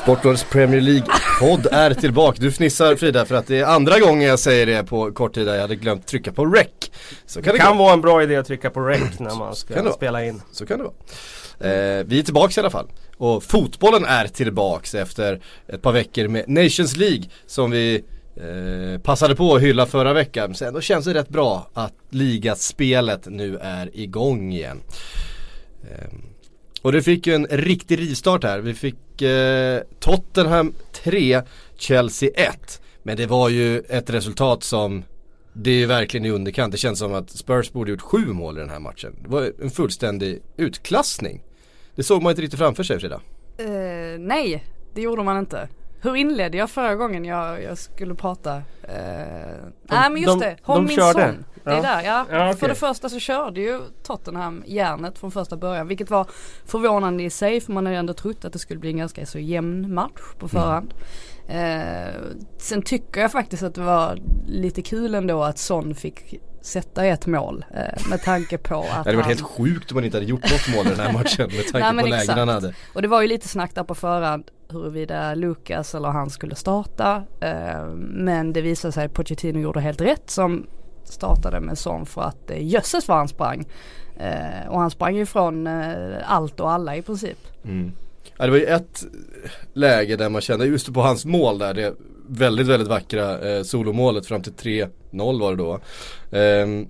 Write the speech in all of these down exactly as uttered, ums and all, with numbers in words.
Sportbladets Premier League-podd är tillbaka. Du fnissar, Frida, för att det är andra gången jag säger det på kort tid. Jag hade glömt trycka på rec. Så kan det, det kan vara en bra idé att trycka på rec när man ska spela in. Så kan det vara. Eh, vi är tillbaka i alla fall. Och fotbollen är tillbaka efter ett par veckor med Nations League som vi eh, passade på att hylla förra veckan. Sen då känns det rätt bra att ligaspelet nu är igång igen. Eh, Och det fick ju en riktig rivstart här. Vi fick eh, Tottenham tre, Chelsea ett. Men det var ju ett resultat som, det är ju verkligen i underkant. Det känns som att Spurs borde gjort sju mål i den här matchen. Det var en fullständig utklassning. Det såg man inte riktigt framför sig, Frida. Uh, nej, det gjorde man inte. Hur inledde jag förra gången jag, jag skulle prata? Uh, de, nej men just de, det, Hon de min körde. son. Det är ja. där, ja. ja okay. För det första så körde ju Tottenham järnet från första början, vilket var förvånande i sig, för man hade ändå trott att det skulle bli en ganska så jämn match på förhand. Mm. Eh, sen tycker jag faktiskt att det var lite kul ändå att Son fick sätta ett mål eh, med tanke på att det hade varit han... helt sjukt om man inte hade gjort något mål i den här matchen med tanke Nej, på lägen han hade. Och det var ju lite snack där på förhand huruvida Lucas eller han skulle starta, eh, men det visade sig att Pochettino gjorde helt rätt som startade med Son för att eh, jösses var han sprang. Eh, och han sprang ju från eh, allt och alla i princip. Mm. Ja, det var ju ett läge där man kände just på hans mål där, det väldigt, väldigt vackra eh, solomålet fram till tre noll var det då. Eh,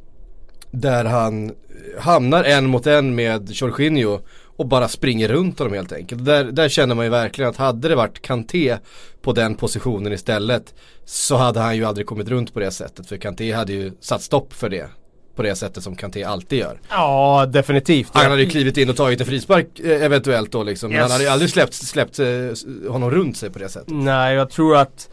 där han hamnar en mot en med Jorginho och bara springer runt honom helt enkelt. Där, där känner man ju verkligen att hade det varit Kanté på den positionen istället så hade han ju aldrig kommit runt på det sättet. För Kanté hade ju satt stopp för det på det sättet som Kanté alltid gör. Ja, definitivt. Han hade ju klivit in och tagit en frispark eh, eventuellt då liksom. Men yes. han hade ju aldrig släppt, släppt eh, honom runt sig på det sättet. Nej, jag tror att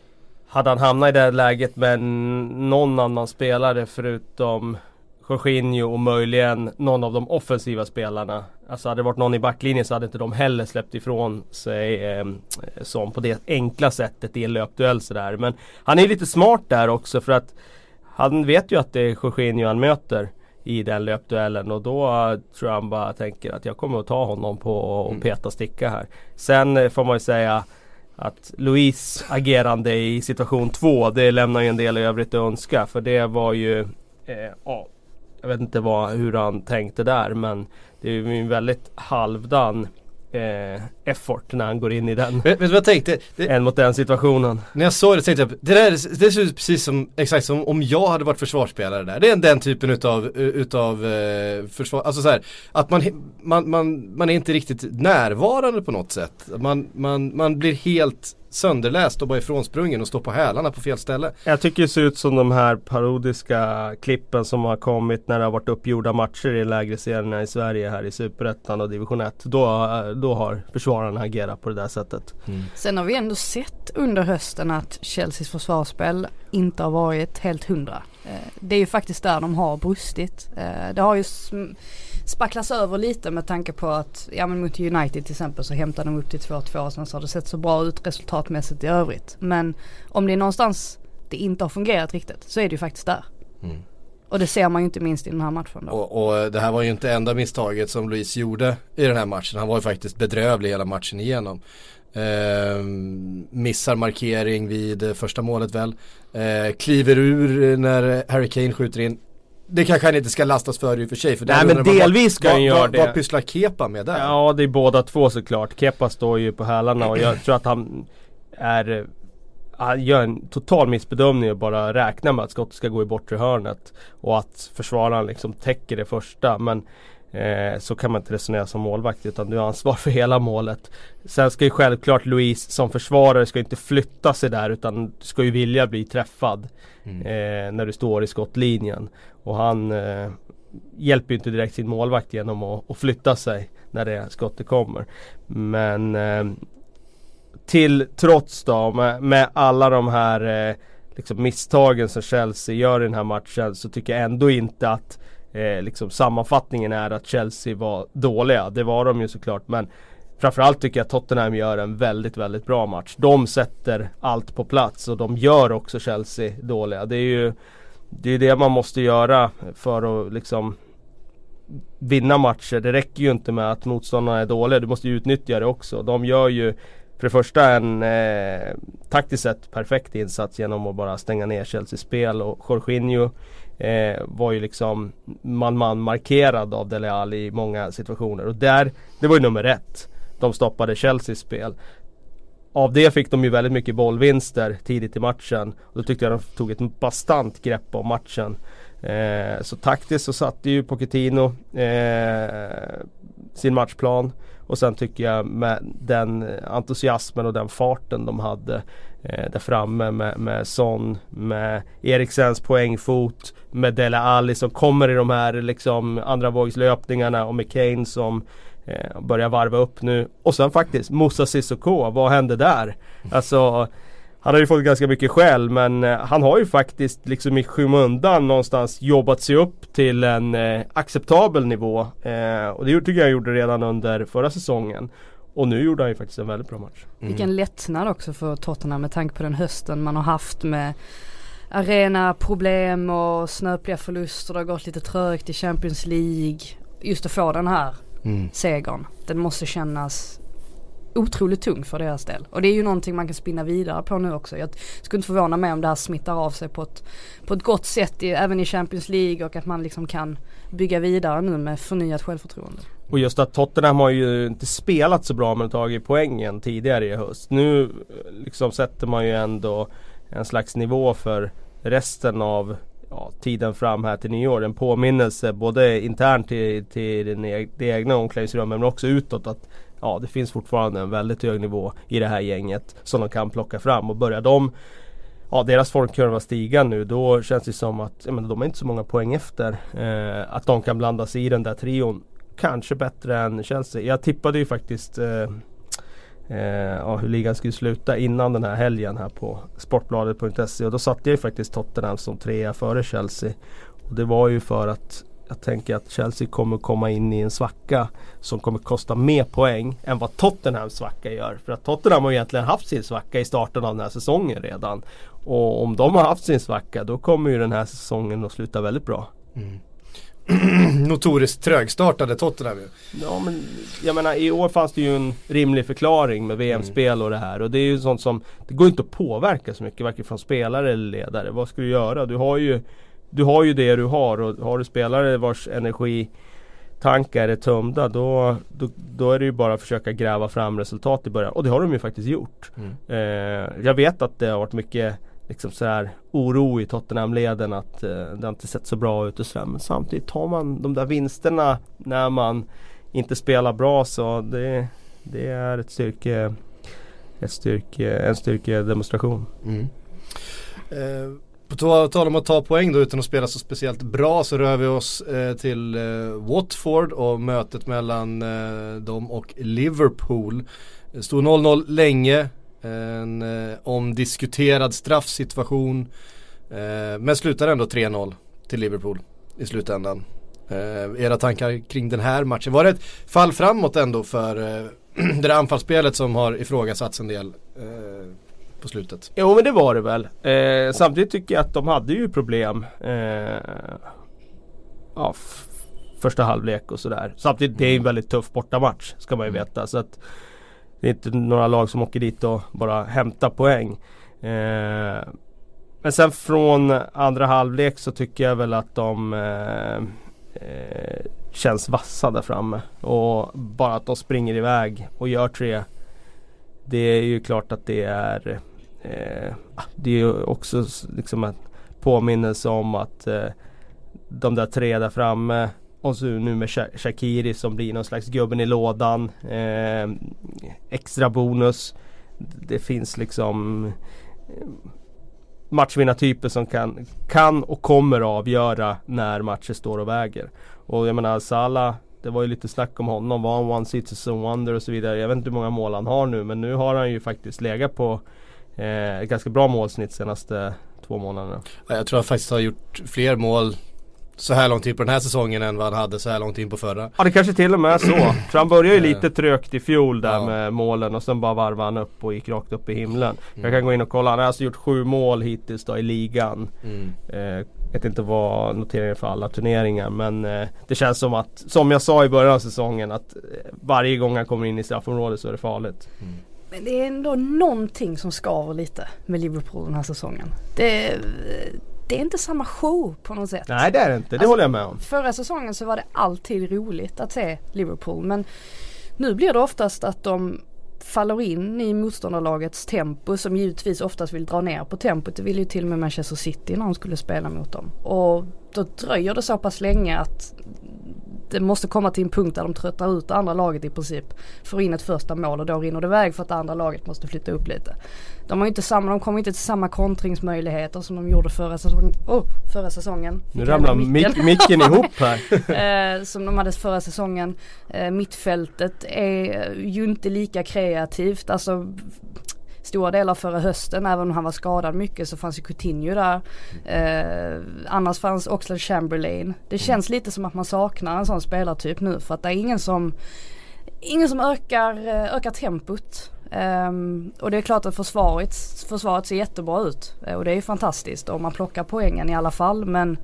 hade han hamnat i det här läget med någon annan spelare förutom Jorginho och möjligen någon av de offensiva spelarna. Alltså hade det varit någon i backlinjen så hade inte de heller släppt ifrån sig eh, som på det enkla sättet i en löpduell sådär. Men han är lite smart där också för att han vet ju att det är Jorginho han möter i den löpduellen och då tror jag han bara tänker att jag kommer att ta honom på och peta sticka här. Sen får man ju säga att Luis agerande i situation två, det lämnar ju en del i övrigt att önska, för det var ju eh, ja, jag vet inte vad, hur han tänkte där, men det är ju en väldigt halvdan eh, effort när han går in i den. Vet, vet du vad jag tänkte? Det, en mot den situationen. När jag såg det tänkte jag, det där det ser ut precis som, exakt som om jag hade varit försvarsspelare där. Det är den typen utav, utav eh, försvar, alltså så här, att man, man, man, man är inte riktigt närvarande på något sätt. Man, man, man blir helt sönderläst och bara ifrån sprungen och står på hälarna på fel ställe. Jag tycker det ser ut som de här parodiska klippen som har kommit när det har varit uppgjorda matcher i lägre serierna i Sverige här i Superettan och Division ett. Då, då har försvararna agerat på det där sättet. Mm. Sen har vi ändå sett under hösten att Chelseas försvarsspel inte har varit helt hundra. Det är ju faktiskt där de har brustit. Det har ju spacklas över lite med tanke på att ja, men mot United till exempel så hämtar de upp till två två, sen så har det sett så bra ut resultatmässigt i övrigt. Men om det är någonstans det inte har fungerat riktigt så är det ju faktiskt där. Mm. Och det ser man ju inte minst i den här matchen då. Och, och det här var ju inte enda misstaget som Luis gjorde i den här matchen. Han var ju faktiskt bedrövlig hela matchen igenom. Eh, missar markering vid första målet väl. Eh, kliver ur när Harry Kane skjuter in. Det kanske han inte ska lastas för i och för sig. För nej, men delvis ska han göra det. Vad pysslar Kepa med där? Ja, det är båda två såklart. Kepa står ju på hälarna och jag tror att han är... Han gör en total missbedömning och bara räknar med att skottet ska gå i bortre hörnet. Och att försvararen liksom täcker det första. Men eh, så kan man inte resonera som målvakt, utan du har ansvar för hela målet. Sen ska ju självklart Luis som försvarare ska inte flytta sig där, utan ska ju vilja bli träffad mm. eh, när du står i skottlinjen. Och han eh, hjälper ju inte direkt sin målvakt genom att, att flytta sig när det skottet kommer. Men eh, till trots då med, med alla de här eh, liksom misstagen som Chelsea gör i den här matchen, så tycker jag ändå inte att eh, liksom sammanfattningen är att Chelsea var dåliga. Det var de ju såklart, men framförallt tycker jag att Tottenham gör en väldigt, väldigt bra match. De sätter allt på plats och de gör också Chelsea dåliga. Det är ju det, är det man måste göra för att liksom vinna matcher. Det räcker ju inte med att motståndarna är dåliga. Du måste ju utnyttja det också. De gör ju för det första en eh, taktiskt sett perfekt insats genom att bara stänga ner Chelseas spel, och Jorginho eh, var ju liksom man-man markerad av Dele Alli i många situationer, och där, det var ju nummer ett. De stoppade Chelseas spel. Av det fick de ju väldigt mycket bollvinster tidigt i matchen, och då tyckte jag de tog ett bastant grepp om matchen. Eh, så taktiskt så satte ju Pochettino eh, sin matchplan, och sen tycker jag med den entusiasmen och den farten de hade eh, där framme med, med Son, med Eriksens poängfot, med Dele Alli som kommer i de här liksom andra vågslöpningarna, och med Kane som eh, börjar varva upp nu, och sen faktiskt Moussa Sissoko, vad hände där? Alltså han har ju fått ganska mycket skäll, men eh, han har ju faktiskt liksom i skymundan någonstans jobbat sig upp till en eh, acceptabel nivå. Eh, och det tycker jag gjorde redan under förra säsongen. Och nu gjorde han ju faktiskt en väldigt bra match. Mm. Vilken lättnad också för Tottenham med tanke på den hösten man har haft med arena problem och snöpliga förluster. Det har gått lite trögt i Champions League. Just att få den här mm. segern. Den måste kännas otroligt tung för deras del. Och det är ju någonting man kan spinna vidare på nu också. Jag skulle inte förvåna mig om det här smittar av sig på ett, på ett gott sätt i, även i Champions League, och att man liksom kan bygga vidare nu med förnyat självförtroende. Och just att Tottenham har ju inte spelat så bra med tagit poängen tidigare i höst. Nu liksom sätter man ju ändå en slags nivå för resten av ja, tiden fram här till nyår. En påminnelse både internt till, till den e- det egna omklädningsrummet, men också utåt att ja, det finns fortfarande en väldigt hög nivå i det här gänget som de kan plocka fram, och börjar de ja, deras formkurva stiga nu, då känns det som att ja, men de är inte så många poäng efter eh, att de kan blanda sig i den där trion, kanske bättre än Chelsea. Jag tippade ju faktiskt eh, eh, ja, hur ligan skulle sluta innan den här helgen här på sportbladet punkt se, och då satte jag ju faktiskt Tottenham som trea före Chelsea, och det var ju för att jag tänker att Chelsea kommer komma in i en svacka som kommer kosta mer poäng än vad Tottenhams svacka gör. För att Tottenham har egentligen haft sin svacka i starten av den här säsongen redan. Och om de har haft sin svacka, då kommer ju den här säsongen att sluta väldigt bra. Mm. Notoriskt trögstartade Tottenham ju. Ja, men jag menar, i år fanns det ju en rimlig förklaring med V M-spel och det här. Och det är ju sånt som, det går inte att påverka så mycket, varken från spelare eller ledare. Vad ska du göra? Du har ju Du har ju det du har, och har du spelare vars energitankar är tömda, då, då, då är det ju bara att försöka gräva fram resultat i början. Och det har de ju faktiskt gjort. Mm. Eh, jag vet att det har varit mycket liksom så här oro i Tottenham-leden att eh, det har inte sett så bra ut och så, men samtidigt tar man de där vinsterna när man inte spelar bra, så det, det är ett styrke, ett styrke, en styrkedemonstration. Mm. Eh. På tal om att ta poäng då utan att spela så speciellt bra, så rör vi oss eh, till eh, Watford och mötet mellan eh, dem och Liverpool. Det stod noll noll länge, en eh, omdiskuterad straffsituation, eh, men slutar ändå tre noll till Liverpool i slutändan. Eh, era tankar kring den här matchen? Var det ett fall framåt ändå för eh, det där anfallsspelet som har ifrågasatts en del eh, på slutet? Jo, men det var det väl. Eh, samtidigt tycker jag att de hade ju problem eh, ja, f- första halvlek och sådär. Samtidigt, det är en väldigt tuff bortamatch, ska man ju veta. Så att det är inte några lag som åker dit och bara hämtar poäng. Eh, men sen från andra halvlek så tycker jag väl att de eh, eh, känns vassa där framme. Och bara att de springer iväg och gör tre, det är ju klart att det är eh, det är ju också liksom en påminnelse om att eh, de där tre där framme, och så nu med Sha- Shaqiri som blir någon slags gubben i lådan, eh, extra bonus. Det finns liksom eh, matchvinnartyper som kan, kan och kommer avgöra när matcher står och väger. Och jag menar, Salah, det var ju lite snack om honom, var han one citizen wonder och så vidare. Jag vet inte hur många mål han har nu, men nu har han ju faktiskt legat på eh, ett ganska bra målsnitt senaste två månaderna. Jag tror han faktiskt har gjort fler mål så här långt in på den här säsongen än vad han hade så här långt in på förra. Ja, det kanske till och med är så. För han började ju lite trögt i fjol där ja. med målen, och sen bara varvade han upp och gick rakt upp i himlen. Mm. Jag kan gå in och kolla, han har alltså gjort sju mål hittills då i ligan. Mm. Eh, jag vet inte vad noteringen för alla turneringar, men eh, det känns som att, som jag sa i början av säsongen, att eh, varje gång han kommer in i straffområdet så är det farligt. Mm. Men det är ändå någonting som skaver lite med Liverpool den här säsongen. Det, det är inte samma show på något sätt. Nej, det är det inte. Det alltså, håller jag med om. Förra säsongen så var det alltid roligt att se Liverpool. Men nu blir det oftast att de faller in i motståndarlagets tempo, som givetvis oftast vill dra ner på tempot. Det ville ju till och med Manchester City när de skulle spela mot dem. Och då dröjer det så pass länge att det måste komma till en punkt där de tröttar ut det andra laget i princip. Får in ett första mål och då rinner det iväg för att det andra laget måste flytta upp lite. De har inte samma, de kommer inte till samma kontringsmöjligheter som de gjorde förra säsongen. Oh, förra säsongen. Nu ramlar micken. micken ihop här. eh, som de hade förra säsongen. Eh, mittfältet är ju inte lika kreativt. Alltså stora delar förra hösten, även om han var skadad mycket, så fanns ju Coutinho där. Eh, annars fanns Oxlade-Chamberlain. Det känns lite som att man saknar en sån spelartyp nu, för att det är ingen som ingen som ökar, ökar tempot. Um, och det är klart att försvaret, försvaret ser jättebra ut. Uh, och det är ju fantastiskt om man plockar poängen i alla fall, men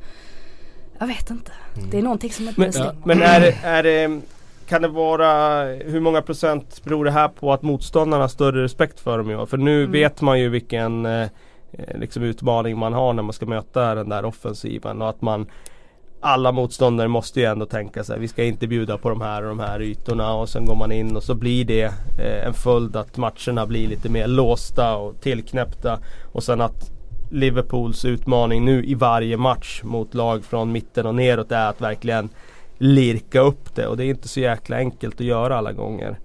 jag vet inte. Mm. Det är någonting som inte men, stämmer. Ja, men är det, är det, kan det vara, hur många procent beror det här på att motståndarna har större respekt för dem i år? För nu mm. vet man ju vilken eh, liksom utmaning man har när man ska möta den där offensiven, och att man alla motståndare måste ju ändå tänka sig, vi ska inte bjuda på de här och de här ytorna, och sen går man in och så blir det eh, en följd att matcherna blir lite mer låsta och tillknäppta, och sen att Liverpools utmaning nu i varje match mot lag från mitten och neråt är att verkligen lirka upp det, och det är inte så jäkla enkelt att göra alla gånger.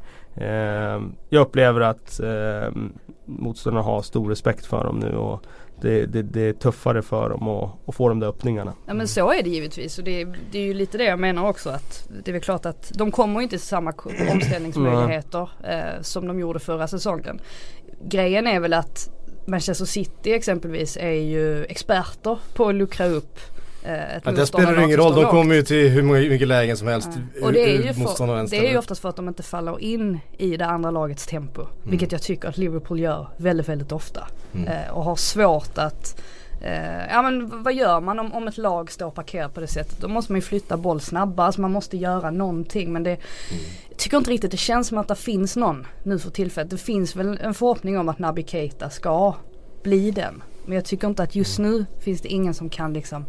Eh, jag upplever att eh, motståndarna har stor respekt för dem nu, och Det, det, det är tuffare för dem att, att få de där öppningarna. Ja, men så är det givetvis, och det, det är ju lite det jag menar också, att det är väl klart att de kommer inte till samma omställningsmöjligheter eh, som de gjorde förra säsongen. Grejen är väl att Manchester City exempelvis är ju experter på att luckra upp eh, ett ja, det spelar ingen roll, de kommer ju till hur mycket lägen som helst. Ja. Och det är, ju för, det är ju oftast för att de inte faller in i det andra lagets tempo, mm. vilket jag tycker att Liverpool gör väldigt, väldigt ofta. Mm. Eh, och har svårt att eh, ja, men vad gör man om, om ett lag står parkerat på det sättet? Då måste man ju flytta boll snabbare, alltså man måste göra någonting, men det mm. jag tycker inte riktigt det känns som att det finns någon nu för tillfället. Det finns väl en förhoppning om att Naby Keita ska bli den, men jag tycker inte att just nu finns det ingen som kan liksom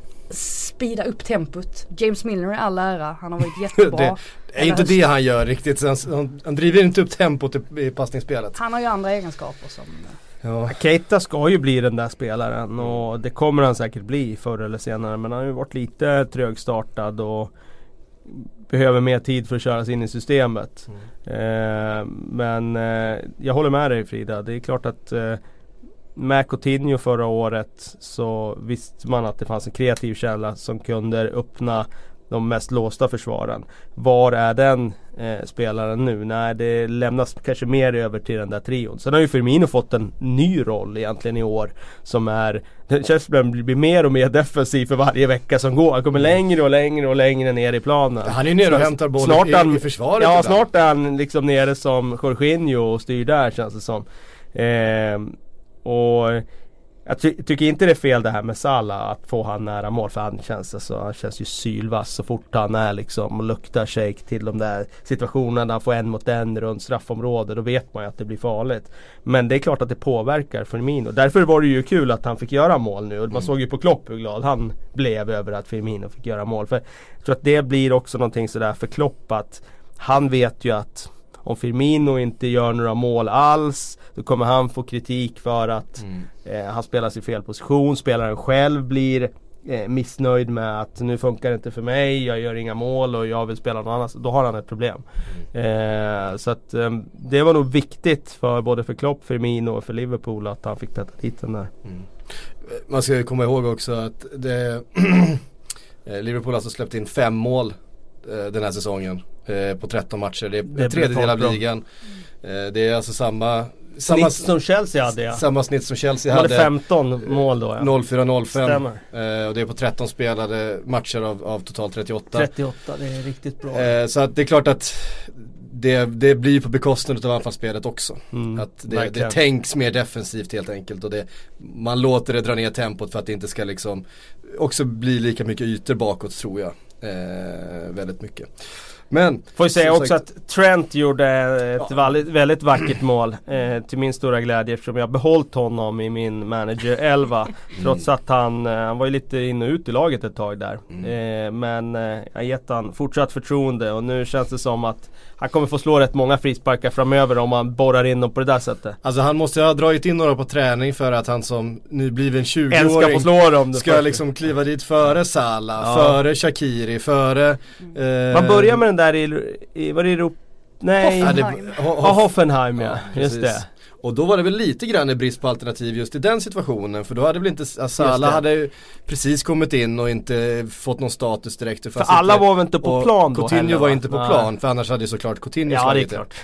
speeda upp tempot. James Milner är all ära, han har varit jättebra. det är inte det han gör riktigt, han, han driver inte upp tempot i, i passningsspelet. Han har ju andra egenskaper som ja. Keita ska ju bli den där spelaren, och det kommer han säkert bli förr eller senare, men han har ju varit lite trögstartad och behöver mer tid för att köra sig in i systemet. Mm. Eh, men eh, jag håller med dig, Frida, det är klart att eh, med Coutinho förra året så visste man att det fanns en kreativ källa som kunde öppna de mest låsta försvaren. Var är den eh, spelaren nu? Nej, det lämnas kanske mer över till den där trion. Sen har ju Firmino fått en ny roll egentligen i år, som är, den känns som blir mer och mer defensiv för varje vecka som går. Han kommer längre och längre och längre ner i planen. Han är nere och hämtar bollen i, han, i försvaret. Ja, snart är han liksom nere som Jorginho och styr där, känns det som. Eh, och jag ty- tycker inte det är fel det här med Salah, att få han nära mål, för han känns, alltså, han känns ju sylvass så fort han är liksom och luktar shake till de där situationerna där han får en mot en runt straffområdet. Då vet man ju att det blir farligt. Men det är klart att det påverkar Firmino. Därför var det ju kul att han fick göra mål nu, och man mm. såg ju på Klopp hur glad han blev över att Firmino fick göra mål. För jag tror att det blir också någonting sådär för Klopp, att han vet ju att om Firmino inte gör några mål alls, då kommer han få kritik för att mm. eh, han spelar sig i fel position. Spelaren själv blir eh, missnöjd med att nu funkar det inte för mig, jag gör inga mål och jag vill spela någon annan. Då har han ett problem. Mm. Eh, så att eh, det var nog viktigt för både för Klopp, Firmino och för Liverpool att han fick peta dit den där. Mm. Man ska ju komma ihåg också att det Liverpool alltså släppt in fem mål eh, den här säsongen. Eh, på tretton matcher. Det är, det är tredjedel av ligan. Eh, det är alltså samma samma snitt som Chelsea hade, ja. Samma snitt som Chelsea hade. hade femton mål då, ja. noll fyra noll fem. Eh, och det är på tretton spelade matcher av, av totalt trettioåtta. trettioåtta, det är riktigt bra. Eh, så att det är klart att det, det blir på bekostnad av anfallsspelet också. Mm, att det, det tänks mer defensivt helt enkelt, och det, man låter det dra ner tempot för att det inte ska liksom också bli lika mycket ytor bakåt, tror jag. Eh, väldigt mycket. Men får jag säga också sagt, att Trent gjorde ett ja. väldigt, väldigt vackert mål eh, till min stora glädje, eftersom jag behållit honom i min manager elva mm. trots att han, eh, han var ju lite in och ut i laget ett tag där mm. eh, men eh, jag har gett han fortsatt förtroende och nu känns det som att han kommer få slå rätt många frisparkar framöver om han borrar in dem på det där sättet. Alltså han måste ha dragit in några på träning för att han som nu blir en tjugoåring ska få slå dem ska liksom kliva dit före Salah, ja. före Shaqiri, före eh, man börjar med den där i, i var det i Europa? Nej, Hoffenheim. Ja, Hoff- Hoff- Hoffenheim ja, ja just det. Och då var det väl lite grann en brist på alternativ just i den situationen. För då hade väl inte, Salah hade ju precis kommit in och inte fått någon status direkt. För alla var väl inte på plan då Coutinho heller, var inte på Nej. plan, för annars hade ju såklart Coutinho ja, det är klart.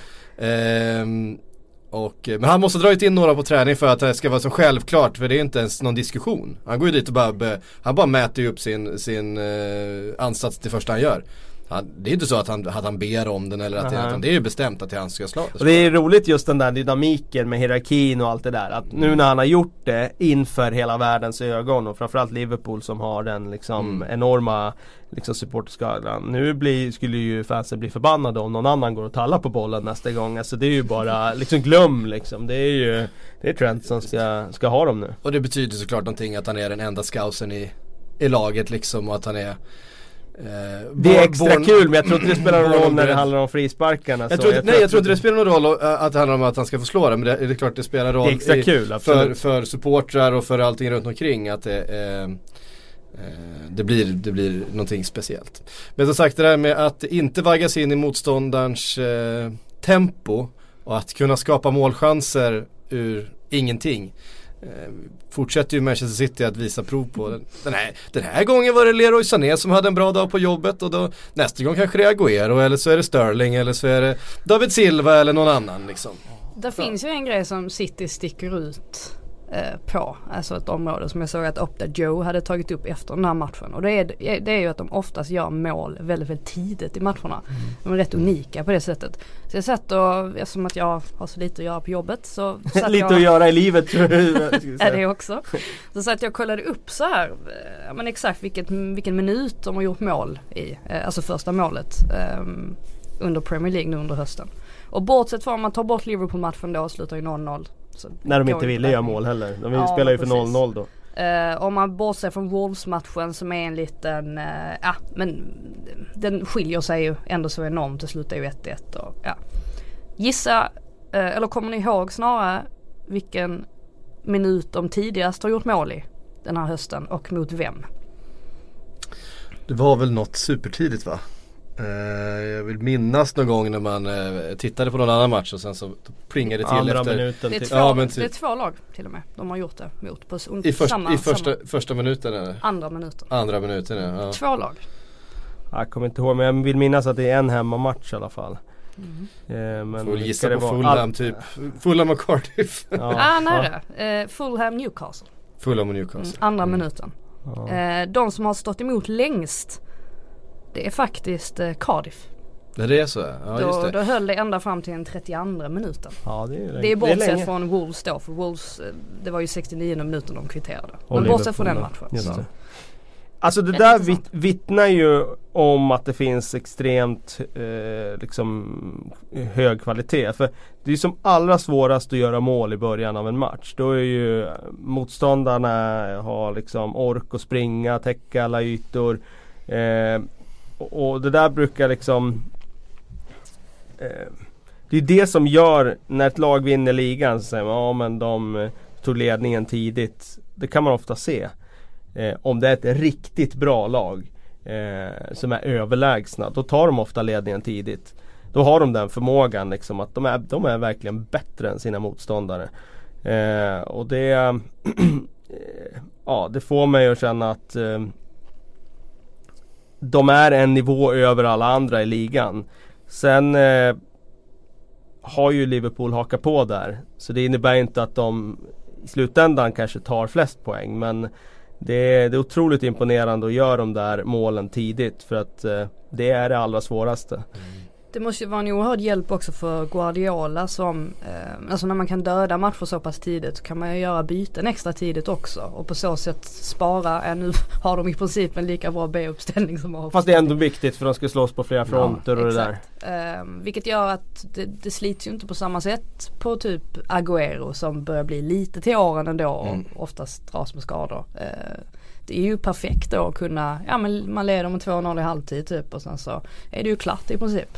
Ehm, och, men han måste dra in några på träning för att det ska vara så självklart. För det är inte ens någon diskussion. Han går ju dit och bara, be, han bara mäter ju upp sin, sin uh, ansats till första han gör. Han, det är inte så att han, att han ber om den eller att, det, att det är ju bestämt att det han ska slå. Och det är roligt just den där dynamiken med hierarkin och allt det där. Att nu när han har gjort det inför hela världens ögon och framförallt Liverpool som har den liksom mm. enorma liksom supporterskalan. Nu blir, skulle ju fansen bli förbannade om någon annan går och tallar på bollen nästa gång. Alltså det är ju bara liksom glöm liksom. Det är ju det är Trent som ska, ska ha dem nu. Och det betyder såklart någonting att han är den enda scousen i, i laget liksom och att han är Uh, det är extra born, kul, men jag tror inte det spelar någon roll när det handlar om frisparkarna. Jag tror, jag nej, jag tror inte det spelar någon roll uh, att det handlar om att han ska få slå det. Men det, det är klart det spelar roll det är extra i, kul, för, för supportrar och för allting runt omkring att det, uh, uh, det, blir, det blir någonting speciellt. Men som sagt, det där med att inte vaggas in i motståndarens uh, tempo och att kunna skapa målchanser ur ingenting. Eh, fortsätter ju Manchester City att visa prov på den. Den här, den här gången var det Leroy Sané som hade en bra dag på jobbet och då, nästa gång kanske det är Agüero eller så är det Sterling eller så är det David Silva eller någon annan liksom. Det finns ju en grej som City sticker ut eh, på, alltså ett område som jag såg att Opta Joe hade tagit upp efter den här matchen, och det är, det är ju att de oftast gör mål väldigt, väldigt tidigt i matcherna. Mm. De är rätt unika på det sättet. Så jag satt och, eftersom att jag har så lite att göra på jobbet så satt lite jag, att göra i livet tror du. Är det också. Så satt jag och kollade upp så här, ja, men exakt vilket, vilken minut de har gjort mål i, alltså första målet um, under Premier League nu under hösten. Och bortsett från om man tar bort Liverpool-matchen då slutar ju noll noll. När de inte ville göra mål heller. De ja, spelar ju för noll noll då. Uh, om man bortser från Wolves-matchen som är en liten, uh, ja men den skiljer sig ju ändå så enormt. Det slutar ju ett ett och ja. Gissa, uh, eller kommer ni ihåg snarare vilken minut de tidigast har gjort mål i den här hösten och mot vem? Det var väl något supertidigt va? Uh, jag vill minnas någon gång när man uh, tittade på någon annan match och sen så plingade det till andra efter minuten. Det är, två, ja, men det är två lag till och med. De har gjort det mot på un- i, först, samma, i första, samma. första minuten eller? Andra minuten. Andra minuten ja. Två lag. Jag kommer inte ihåg, men jag vill minnas att det är en hemmamatch i alla fall. Mm. Eh, men får gissa på Fulham all... typ. Fulham och Cardiff. Ja, ah, nära. Eh, Fulham Newcastle. Fulham och Newcastle. Mm, andra mm. minuten. Ja. Eh, de som har stått emot längst, det är faktiskt eh, Cardiff. Det är så, ja då, just det. Då höll det ända fram till den trettioandra minuten. Ja, det är, det är bortsett från Wolves då, för Wolves, det var ju sextionionde minuten de kvitterade. Men bortsett från den matchen. Just det. Alltså det där vitt, vittnar ju om att det finns extremt eh, liksom hög kvalitet. För det är ju som allra svårast att göra mål i början av en match. Då är ju motståndarna har liksom ork att springa, täcka alla ytor. Eh, och, och det där brukar liksom eh, det är det som gör när ett lag vinner ligan så säger man, ja men de tog ledningen tidigt. Det kan man ofta se. Eh, om det är ett riktigt bra lag eh, som är överlägsna, då tar de ofta ledningen tidigt. Då har de den förmågan liksom, att de är, de är verkligen bättre än sina motståndare. Eh, och det eh, ja, det får mig att känna att eh, de är en nivå över alla andra i ligan. Sen eh, har ju Liverpool hakat på där, så det innebär inte att de i slutändan kanske tar flest poäng, men det är, det är otroligt imponerande att göra de där målen tidigt, för att eh, det är det allra svåraste. Det måste ju vara en oerhörd hjälp också för Guardiola som, eh, alltså när man kan döda matcher så pass tidigt så kan man ju göra byten extra tidigt också och på så sätt spara, äh, nu har de i princip en lika bra B-uppställning som A. Fast det är ändå viktigt för de ska slås på flera fronter ja, och det där. Eh, vilket gör att det, det slits ju inte på samma sätt på typ Agüero som börjar bli lite till åren ändå och mm. oftast dras med skador. Eh, Det är ju perfekt då att kunna, ja men man leder med två noll i halvtid typ och sen så är det ju klart i princip.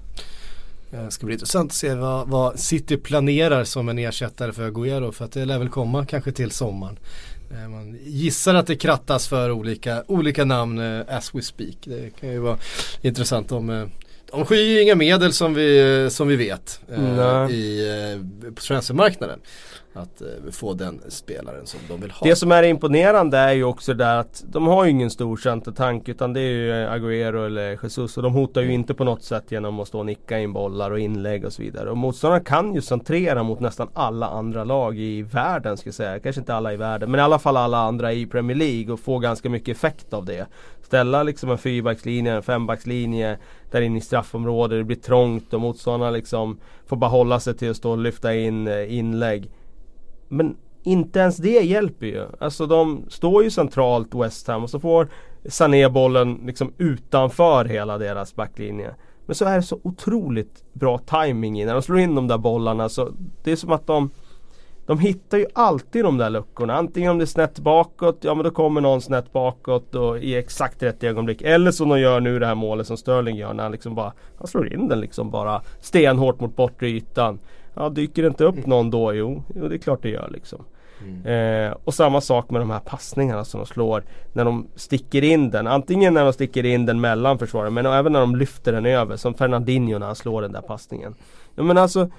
Det ska bli intressant att se vad, vad City planerar som en ersättare för Agüero, för att det lär väl komma kanske till sommaren. Man gissar att det krattas för olika, olika namn as we speak. Det kan ju vara intressant om de skyr ju inga medel som vi, som vi vet eh, i, eh, på transfermarknaden att eh, få den spelaren som de vill ha. Det som är imponerande är ju också där att de har ju ingen stor centertank utan det är ju Agüero eller Jesus och de hotar ju inte på något sätt genom att stå och nicka in bollar och inlägg och så vidare. Och motståndarna kan ju centrera mot nästan alla andra lag i världen ska jag säga. Kanske inte alla i världen men i alla fall alla andra i Premier League och få ganska mycket effekt av det. Ställa liksom en fyrbackslinje, en fembackslinje där inne i straffområdet, det blir trångt och motståndarna liksom får bara hålla sig till att stå och lyfta in eh, inlägg. Men inte ens det hjälper ju. Alltså de står ju centralt West Ham och så får Sané bollen liksom utanför hela deras backlinje. Men så är det så otroligt bra timing i när de slår in de där bollarna så det är som att de De hittar ju alltid de där luckorna. Antingen om det är snett bakåt, ja men då kommer någon snett bakåt och i exakt rätt ögonblick. Eller som de gör nu det här målet som Sterling gör när han liksom bara, han slår in den liksom bara stenhårt mot bortre ytan. Ja, dyker det inte upp någon då? Jo, jo det är klart det gör liksom. Mm. Eh, och samma sak med de här passningarna som de slår när de sticker in den. Antingen när de sticker in den mellan försvarare men även när de lyfter den över. Som Fernandinho när han slår den där passningen. Ja men alltså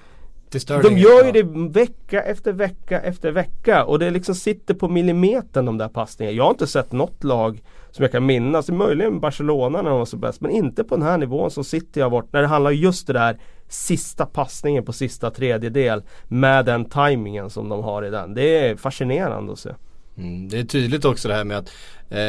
de gör ju det vecka efter vecka efter vecka och det liksom sitter på millimetern de där passningarna. Jag har inte sett något lag som jag kan minnas, möjligen Barcelona när de var så bäst, men inte på den här nivån som sitter jag bort när det handlar just det där sista passningen på sista tredjedel med den tajmingen som de har i den. Det är fascinerande att se. Mm, det är tydligt också det här med att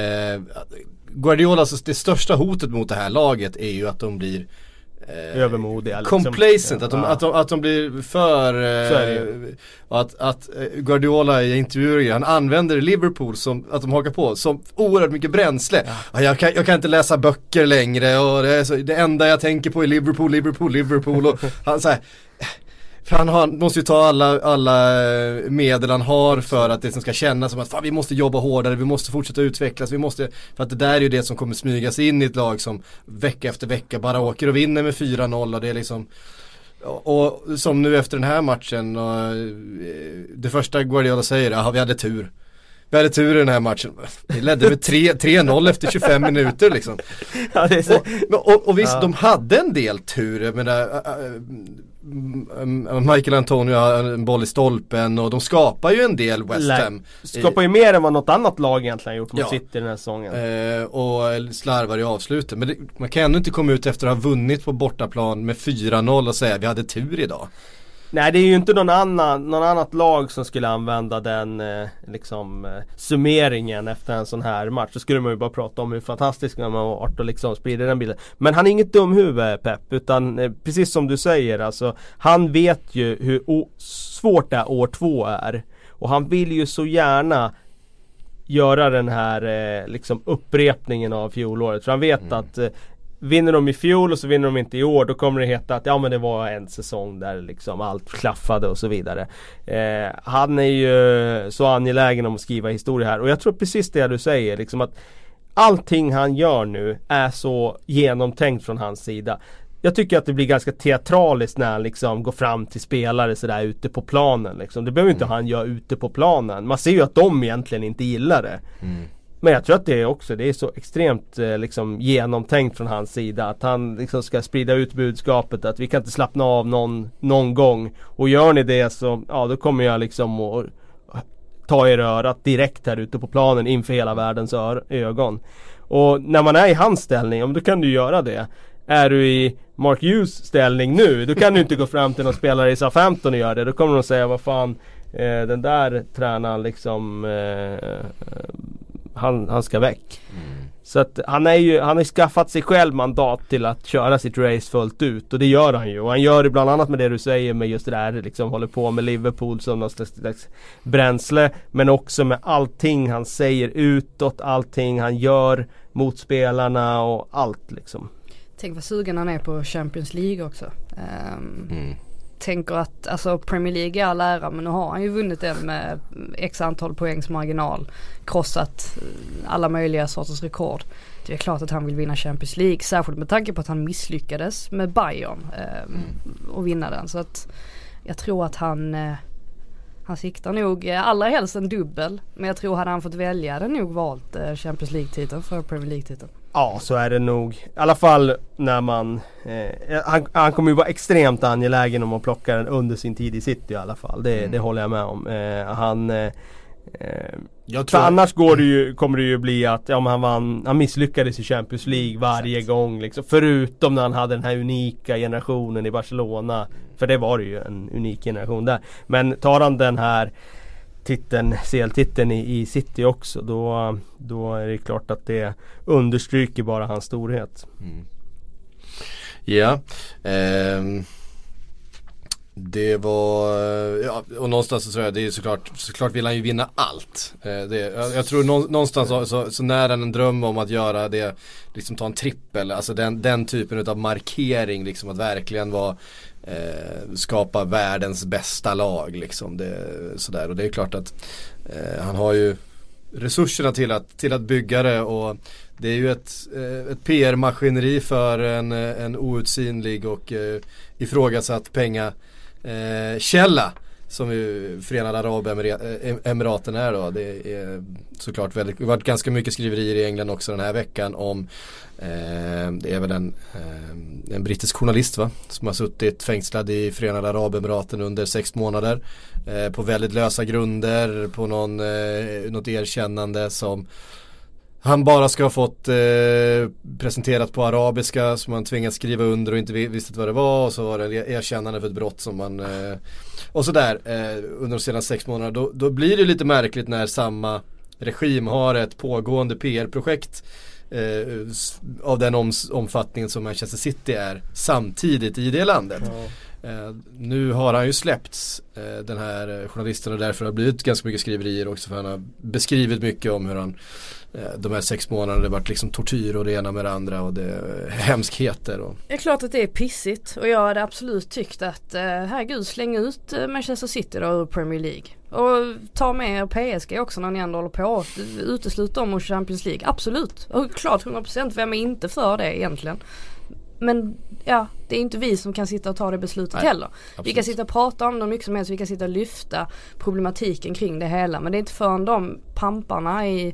eh, Guardiola, alltså det största hotet mot det här laget är ju att de blir Eh, övermodiga liksom. Complacent, att de, att, de, att de blir för eh, att, att Guardiola i intervjuer han använder Liverpool som att de hakar på som oerhört mycket bränsle. Ja. Jag, kan, jag kan inte läsa böcker längre och det, är så, det enda jag tänker på är Liverpool, Liverpool, Liverpool och han så här, för han har, måste ju ta alla, alla medel han har för att det som ska kännas som att fan, vi måste jobba hårdare, vi måste fortsätta utvecklas, vi måste, för att det där är ju det som kommer smygas in i ett lag som vecka efter vecka bara åker och vinner med fyra noll och det är liksom och, och som nu efter den här matchen och, det första Guardiola säger, ja vi hade tur. Vi hade tur i den här matchen. Vi ledde med tre noll efter tjugofem minuter liksom. Ja, det är så. Och, och, och visst, ja. De hade en del tur. Jag menar, äh, äh, Michael Antonio har en boll i stolpen och de skapar ju en del West Ham. Skapar ju mer än vad något annat lag egentligen gjort mot ja. City den här säsongen. Eh, och slarvar i avslutet. Men det, man kan ändå inte komma ut efter att ha vunnit på bortaplan med fyra noll och säga vi hade tur idag. Nej, det är ju inte någon annan, någon annat lag som skulle använda den eh, liksom eh, summeringen efter en sån här match. Så skulle man ju bara prata om hur fantastisk man har varit och liksom sprida den bilden. Men han är inget dumhuvud, Pep, utan eh, precis som du säger, alltså, han vet ju hur o- svårt det här år två är. Och han vill ju så gärna göra den här eh, liksom upprepningen av fjolåret. För han vet mm. att eh, vinner de i fjol och så vinner de inte i år, då kommer det heta att ja men det var en säsong där liksom allt klaffade och så vidare. Eh, han är ju så angelägen om att skriva historia här och jag tror precis det du säger liksom att allting han gör nu är så genomtänkt från hans sida. Jag tycker att det blir ganska teatraliskt när han liksom går fram till spelare sådär ute på planen liksom. Det behöver inte mm. han göra ute på planen. Man ser ju att de egentligen inte gillar det. Mm. Men jag tror att det är också, det är så extremt eh, liksom genomtänkt från hans sida att han liksom ska sprida ut budskapet att vi kan inte slappna av någon, någon gång. Och gör ni det så, ja då kommer jag liksom att ta er örat direkt här ute på planen inför hela världens ö- ögon. Och när man är i hans ställning, då kan du göra det. Är du i Mark Hughes ställning nu, då kan du inte gå fram till någon spelare i Southampton och göra det. Då kommer de säga, vad fan, eh, den där tränaren liksom... Eh, Han, han ska väck. Mm. Så att han är ju, han har skaffat sig själv mandat till att köra sitt race fullt ut, och det gör han ju. Och han gör det bland annat med det du säger, med just det där, liksom håller på med Liverpool som något slags bränsle, men också med allting han säger utåt, allting han gör mot spelarna och allt liksom. Tänk vad sugen han är på Champions League också. Um, mm. Tänker att alltså Premier League är all ära, men nu har han ju vunnit den med x antal poängs marginal, krossat alla möjliga sorters rekord. Det är klart att han vill vinna Champions League, särskilt med tanke på att han misslyckades med Bayern eh, mm. och vinna den. Så att jag tror att han eh, han siktar nog eh, allra helst en dubbel, men jag tror hade han fått välja den nog valt eh, Champions League-titeln för Premier League-titeln. Ja, så är det nog. I alla fall när man eh, han, han kommer ju vara extremt angelägen om att plocka den under sin tid i City i alla fall. Det, mm. det håller jag med om. Eh, han eh, jag tror annars går det ju, kommer det ju bli att ja, men han, vann, han misslyckades i Champions League varje Exakt. gång liksom, förutom när han hade den här unika generationen i Barcelona, för det var det ju en unik generation där. Men tar han den här titeln, C L-titeln i, i City också, då, då är det klart att det understryker bara hans storhet. Mm. Ja, ehm det var, ja, och någonstans så tror jag det är såklart, såklart vill han ju vinna allt. Eh, det, jag, jag tror nå, någonstans så, så, så nära en dröm om att göra det, liksom ta en trippel, alltså den, den typen av markering, liksom att verkligen vara, eh, skapa världens bästa lag liksom, det, sådär. Och det är klart att eh, han har ju resurserna till att, till att bygga det, och det är ju ett, ett P R-maskineri för en, en outsinlig och eh, ifrågasatt penga Eh, källa som ju Förenade Arabemiraten är då. Det är såklart väldigt, det har varit ganska mycket skriverier i England också den här veckan om eh, det är väl en, eh, en brittisk journalist va, som har suttit fängslad i Förenade Arabemiraten under sex månader eh, på väldigt lösa grunder, på någon, eh, något erkännande som han bara ska ha fått eh, presenterat på arabiska, som man tvingats skriva under och inte visste vad det var, och så var det erkännande för ett brott som man eh, och sådär eh, under de senaste sex månaderna. Då, då blir det lite märkligt när samma regim har ett pågående P R-projekt eh, av den oms- omfattningen som Manchester City är samtidigt i det landet. Ja. Eh, nu har han ju släppts eh, den här journalisten, och därför har det blivit ganska mycket skriverier också, för han har beskrivit mycket om hur han de här sex månaderna, det har varit liksom tortyr och det ena med det andra, och det är hemskheter. Och... Det är klart att det är pissigt, och jag hade absolut tyckt att eh, herregud, släng ut eh, Manchester City då ur Premier League och ta med P S G också när ni ändå håller på, utesluta dem och Champions League, absolut, och klart hundra procent, vem är inte för det egentligen. Men ja, det är inte vi som kan sitta och ta det beslutet Nej, heller. Absolut. Vi kan sitta och prata om det mycket som helst, vi kan sitta och lyfta problematiken kring det hela, men det är inte förrän de pamparna i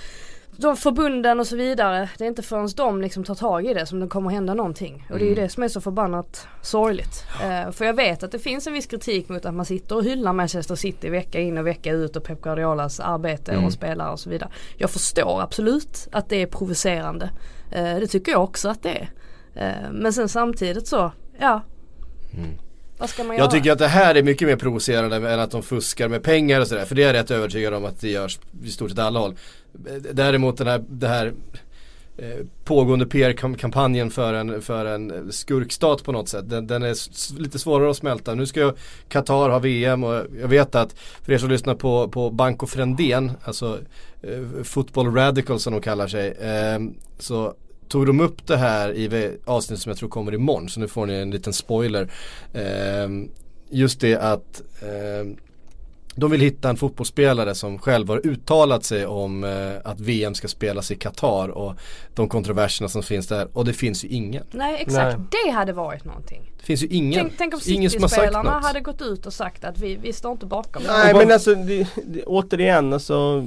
de förbunden och så vidare, det är inte förrän de liksom tar tag i det som det kommer hända någonting. Och det är ju det som är så förbannat sorgligt. Uh, för jag vet att det finns en viss kritik mot att man sitter och hyllar Manchester City vecka in och vecka ut, och Pep Guardiolas arbete mm. och spelare och så vidare. Jag förstår absolut att det är provocerande. Uh, det tycker jag också att det är. Uh, men sen samtidigt så, ja... Mm. Vad ska man göra? Jag tycker att det här är mycket mer provocerande än att de fuskar med pengar och sådär. För det är jag rätt övertygad om att det görs i stort sett alla håll. Däremot den här, det här eh, pågående P R-kampanjen för en, för en skurkstat på något sätt. Den, den är s- lite svårare att smälta. Nu ska ju Qatar ha V M, och jag vet att för er som lyssnar på, på Banco Frendén, alltså eh, Football Radical som de kallar sig, eh, så tog de upp det här i avsnitt som jag tror kommer imorgon, så nu får ni en liten spoiler. Eh, just det att eh, de vill hitta en fotbollsspelare som själv har uttalat sig om eh, att V M ska spelas i Qatar och de kontroverserna som finns där, och det finns ju ingen. Nej, exakt. Nej. Det hade varit någonting. Det finns ju ingen. Tänk, tänk om City-spelarna hade gått ut och sagt att vi, vi står inte bakom. Nej, men alltså det, det, återigen alltså,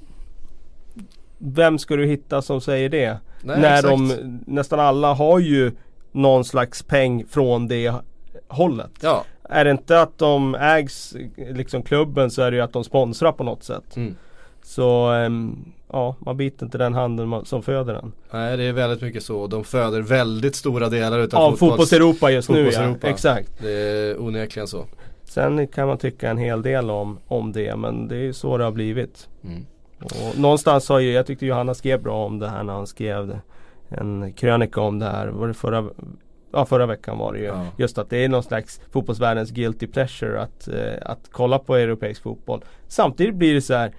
vem ska du hitta som säger det? Nej, när exakt. De nästan alla har ju någon slags peng från det hållet. Ja. Är det inte att de ägs liksom klubben, så är det ju att de sponsrar på något sätt. Mm. Så um, ja, man biter inte den handen man, som föder den. Nej, det är väldigt mycket så. De föder väldigt stora delar utav ja, fotbolls, fotbolls-Europa just fotbolls nu. Ja. Exakt. Det är onekligen så. Sen kan man tycka en hel del om, om det, men det är ju så det har blivit. Mm. Och någonstans har ju, jag tyckte Johanna skrev bra om det här när han skrev en krönika om det här. Var det förra, ja, förra veckan var det ju. Ja. Just att det är någon slags fotbollsvärldens guilty pleasure att, eh, att kolla på europeisk fotboll. Samtidigt blir det så här,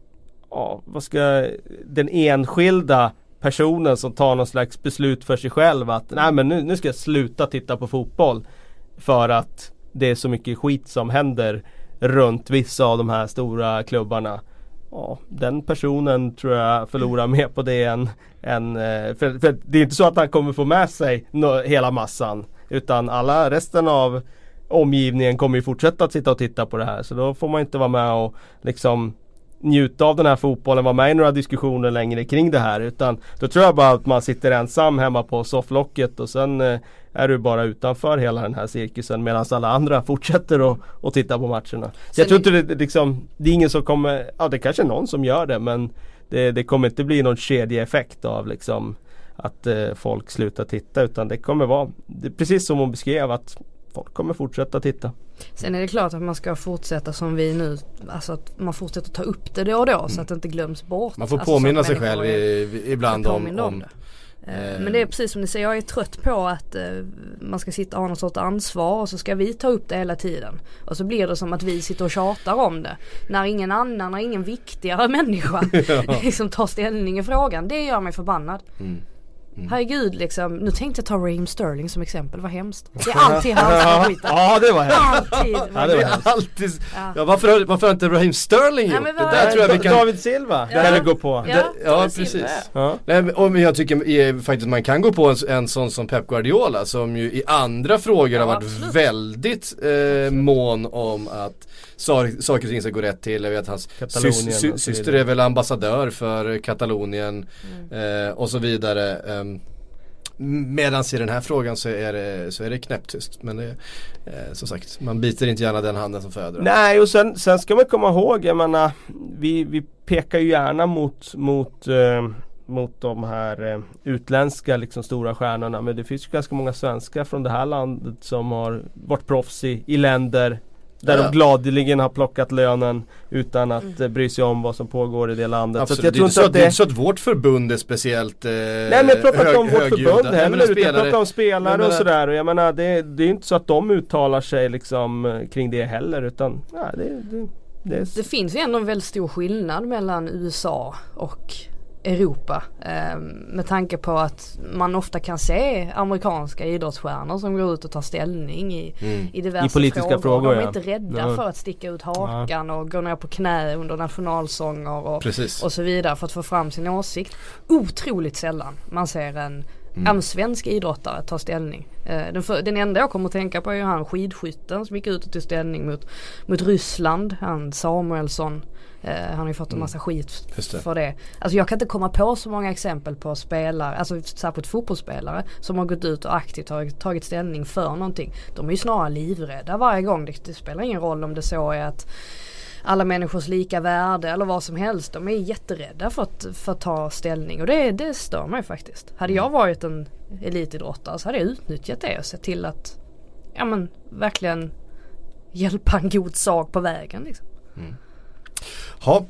ja, vad ska den enskilda personen som tar någon slags beslut för sig själv att nej men nu, nu ska jag sluta titta på fotboll för att det är så mycket skit som händer runt vissa av de här stora klubbarna. Ja, den personen tror jag förlorar mer på det än, än för, för det är inte så att han kommer få med sig no, hela massan, utan alla resten av omgivningen kommer ju fortsätta att sitta och titta på det här, så då får man inte vara med och liksom njuta av den här fotbollen, vara med i några diskussioner längre kring det här, utan då tror jag bara att man sitter ensam hemma på sofflocket och sen eh, är du bara utanför hela den här cirkusen medan alla andra fortsätter att, att titta på matcherna. Så jag tror inte det, liksom, det är ingen som kommer, ja det kanske är någon som gör det, men det, det kommer inte bli någon kedjeeffekt av liksom att eh, folk slutar titta, utan det kommer vara det, precis som hon beskrev, att folk kommer fortsätta titta. Sen är det klart att man ska fortsätta som vi nu, alltså att man fortsätter ta upp det då och då mm. så att det inte glöms bort. Man får alltså, påminna sig själv i, ibland om, om, om det. Eh. Men det är precis som ni säger, jag är trött på att eh, man ska sitta och ha något sorts ansvar och så ska vi ta upp det hela tiden. Och så blir det som att vi sitter och tjatar om det. När ingen annan, när ingen viktigare människa ja. liksom tar ställning i frågan. Det gör mig förbannad. Mm. Mm. Herregud liksom, nu tänkte jag ta Raheem Sterling som exempel, vad hemskt. Det är alltid hans skit. Ja, det var hemskt. Alltid. Ja, det var alltid. Ja. Ja, varför har, varför har inte Raheem Sterling gjort? Ja, det där tror jag vi kan David Silva ja. kan det gå på. Ja, det, ja precis. Ja. Nej, men, och jag tycker eh, faktiskt man kan gå på en, en sån som Pep Guardiola som ju i andra frågor ja, har varit absolut. väldigt eh, mån om att saker och ting ska gå rätt till. Jag vet hans sy- sy- syster är väl ambassadör för Katalonien mm. eh, och så vidare. Eh, Medan i den här frågan så är det, så är det knäpptyst. Men det, eh, som sagt, man biter inte gärna den handen som föder. Nej, och sen, sen ska man komma ihåg, jag menar, vi, vi pekar ju gärna mot, mot, eh, mot de här eh, utländska liksom, stora stjärnorna. Men det finns ju ganska många svenskar från det här landet som har varit proffs i, i länder där ja. de gladeligen har plockat lönen utan att mm. bry sig om vad som pågår i det landet. Absolut. Så jag tror inte så att det är inte så att vårt förbund är speciellt eh, Nej, men jag pratar inte om vårt förbund heller, utan jag pratar om spelare menar, och sådär. Och jag menar, det, det är inte så att de uttalar sig liksom kring det heller, utan ja, det, det, det, är... det finns ju ändå en väldigt stor skillnad mellan U S A och Europa eh, med tanke på att man ofta kan se amerikanska idrottsstjärnor som går ut och tar ställning i, mm. i diverse I politiska frågor. frågor de är ja. inte rädda ja. för att sticka ut hakan ja. och gå ner på knä under nationalsånger och, och så vidare för att få fram sin åsikt. Otroligt sällan man ser en Mm. en svensk idrottare tar ställning. Eh, den, för, den enda jag kommer att tänka på är han skidskytten som gick ut och tog ställning mot, mot Ryssland, han Samuelsson. Eh, han har ju fått en massa mm. skit det. för det. Alltså jag kan inte komma på så många exempel på spelare, alltså särskilt fotbollsspelare som har gått ut och aktivt tagit, tagit ställning för någonting. De är ju snarare livrädda varje gång. Det, det spelar ingen roll om det så är att alla människors lika värde eller vad som helst. De är jätterädda för att, för att ta ställning. Och det, det stör mig faktiskt. Hade jag varit en elitidrottare så hade jag utnyttjat det och sett till att ja, men, verkligen hjälpa en god sak på vägen. Liksom. Mm. Ja,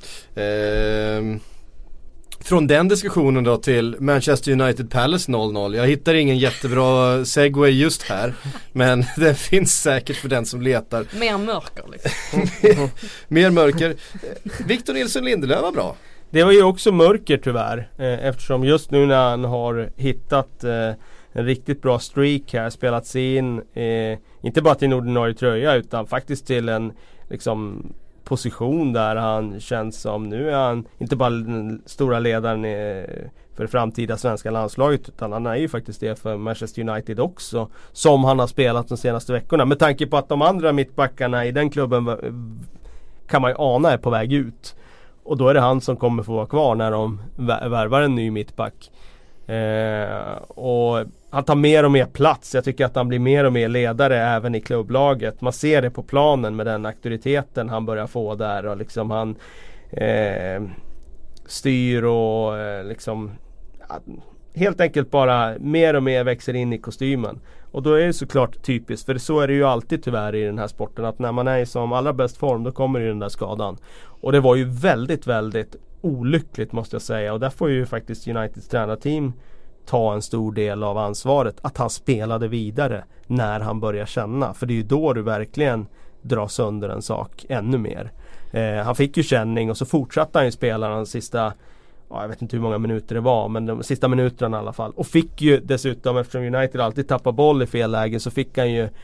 eh, från den diskussionen då till Manchester United Palace noll noll. Jag hittar ingen jättebra segway just här, men den finns säkert för den som letar. Mer mörker liksom. Mer mörker. Victor Nilsson Lindelöf var bra. Det var ju också mörker tyvärr, eh, eftersom just nu när han har hittat eh, en riktigt bra streak här, spelat sig in eh, inte bara till en ordinarie tröja utan faktiskt till en liksom position där han känns som, nu är han inte bara den stora ledaren för det framtida svenska landslaget, utan han är ju faktiskt det för Manchester United också, som han har spelat de senaste veckorna. Med tanke på att de andra mittbackarna i den klubben kan man ju ana är på väg ut. Och då är det han som kommer få vara kvar när de värvar en ny mittback. Eh, och han tar mer och mer plats. Jag tycker att han blir mer och mer ledare även i klubblaget. Man ser det på planen med den auktoriteten han börjar få där. Och liksom han eh, styr och eh, liksom helt enkelt bara mer och mer växer in i kostymen. Och då är det såklart typiskt, för så är det ju alltid tyvärr i den här sporten, att när man är i som allra bäst form då kommer ju den där skadan. Och det var ju väldigt, väldigt olyckligt måste jag säga. Och där får ju faktiskt Uniteds tränarteam ta en stor del av ansvaret att han spelade vidare när han börjar känna. För det är ju då du verkligen drar sönder en sak ännu mer. Eh, han fick ju känning och så fortsatte han ju spela de sista, ja, jag vet inte hur många minuter det var, men de sista minuterna i alla fall. Och fick ju dessutom, eftersom United alltid tappar boll i fel läge, så fick han ju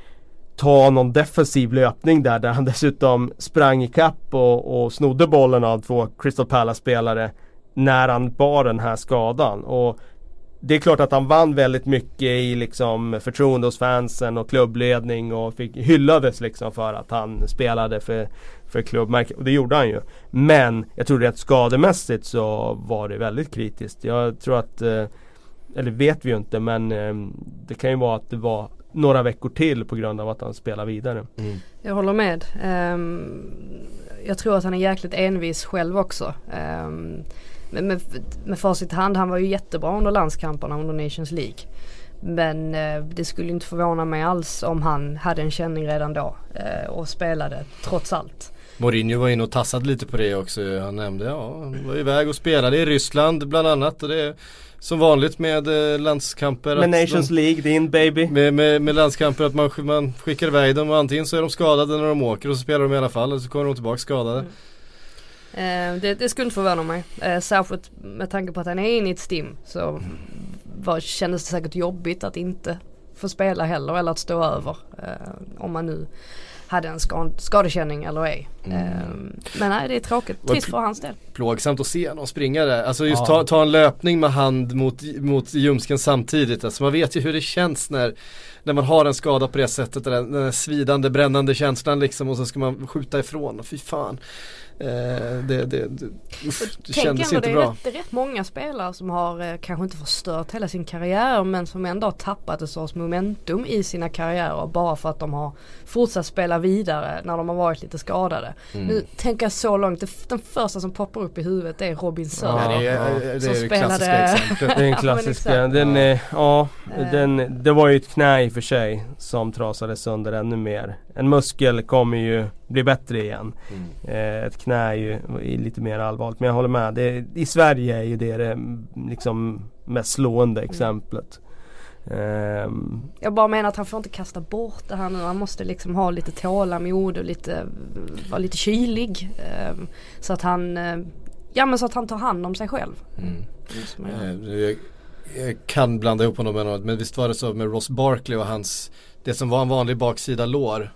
ta någon defensiv löpning där, där han dessutom sprang i kapp och, och snodde bollen av två Crystal Palace-spelare när han bar den här skadan. Och det är klart att han vann väldigt mycket i liksom förtroende hos fansen och klubbledning och fick, hyllades liksom för att han spelade för, för klubbmärket, och det gjorde han ju. Men jag tror att skademässigt så var det väldigt kritiskt. Jag tror att, eller vet vi ju inte, men det kan ju vara att det var några veckor till på grund av att han spelar vidare. Mm. Jag håller med. Um, jag tror att han är jäkligt envis själv också. Um, med, med, med facit i hand, han var ju jättebra under landskamperna under Nations League. Men uh, det skulle inte förvåna mig alls om han hade en känning redan då uh, och spelade trots allt. Mourinho var inne och tassade lite på det också. Han nämnde, ja, han var iväg och spelade i Ryssland bland annat, och det är som vanligt med eh, landskamper. Med Nations de, League, din baby. Med, med, med landskamper att man, man skickar iväg dem, och antingen så är de skadade när de åker och så spelar de i alla fall, eller så kommer de tillbaka skadade. Mm. Eh, det, det skulle inte förvåna mig. Eh, särskilt med tanke på att han är inne i ett stim, så mm. var, kändes det säkert jobbigt att inte få spela heller, eller att stå över. Eh, om man nu hade en skad- skadekänning eller ej. Mm. Um, men nej, det är tråkigt. Trist för hans del. Plågsamt att se någon springa där. Alltså just ja. ta, ta en löpning med hand mot, mot ljumsken samtidigt. Alltså man vet ju hur det känns när, när man har en skada på det sättet. Den, den svidande, brännande känslan liksom, och så ska man skjuta ifrån. Fy fan. Eh, det det, det, uff, det kändes inte det bra. Det är rätt många spelare som har eh, kanske inte förstört hela sin karriär, men som ändå har tappat ett sorts momentum i sina karriärer bara för att de har fortsatt spela vidare när de har varit lite skadade. Mm. Nu tänker jag så långt, den första som poppar upp i huvudet är Robin Söder. Ja, det är, det är som det spelade klassiska exemplet. Det är en klassiska. Den, ja, ja den, det var ju ett knä i och för sig som trasades sönder ännu mer. En muskel kommer ju bli bättre igen. Mm. Ett knä är ju lite mer allvarligt, men jag håller med. Det, i Sverige är ju det det liksom mest slående exemplet. Mm. Um, jag bara menar att han får inte kasta bort det här nu. Han måste liksom ha lite tålamod och lite, vara lite kylig. Um, så att han uh, ja, men så att han tar hand om sig själv. Mm. Uh, jag, jag kan blanda ihop honom med något, men visst var det så med Ross Barkley och hans, det som var en vanlig baksida lår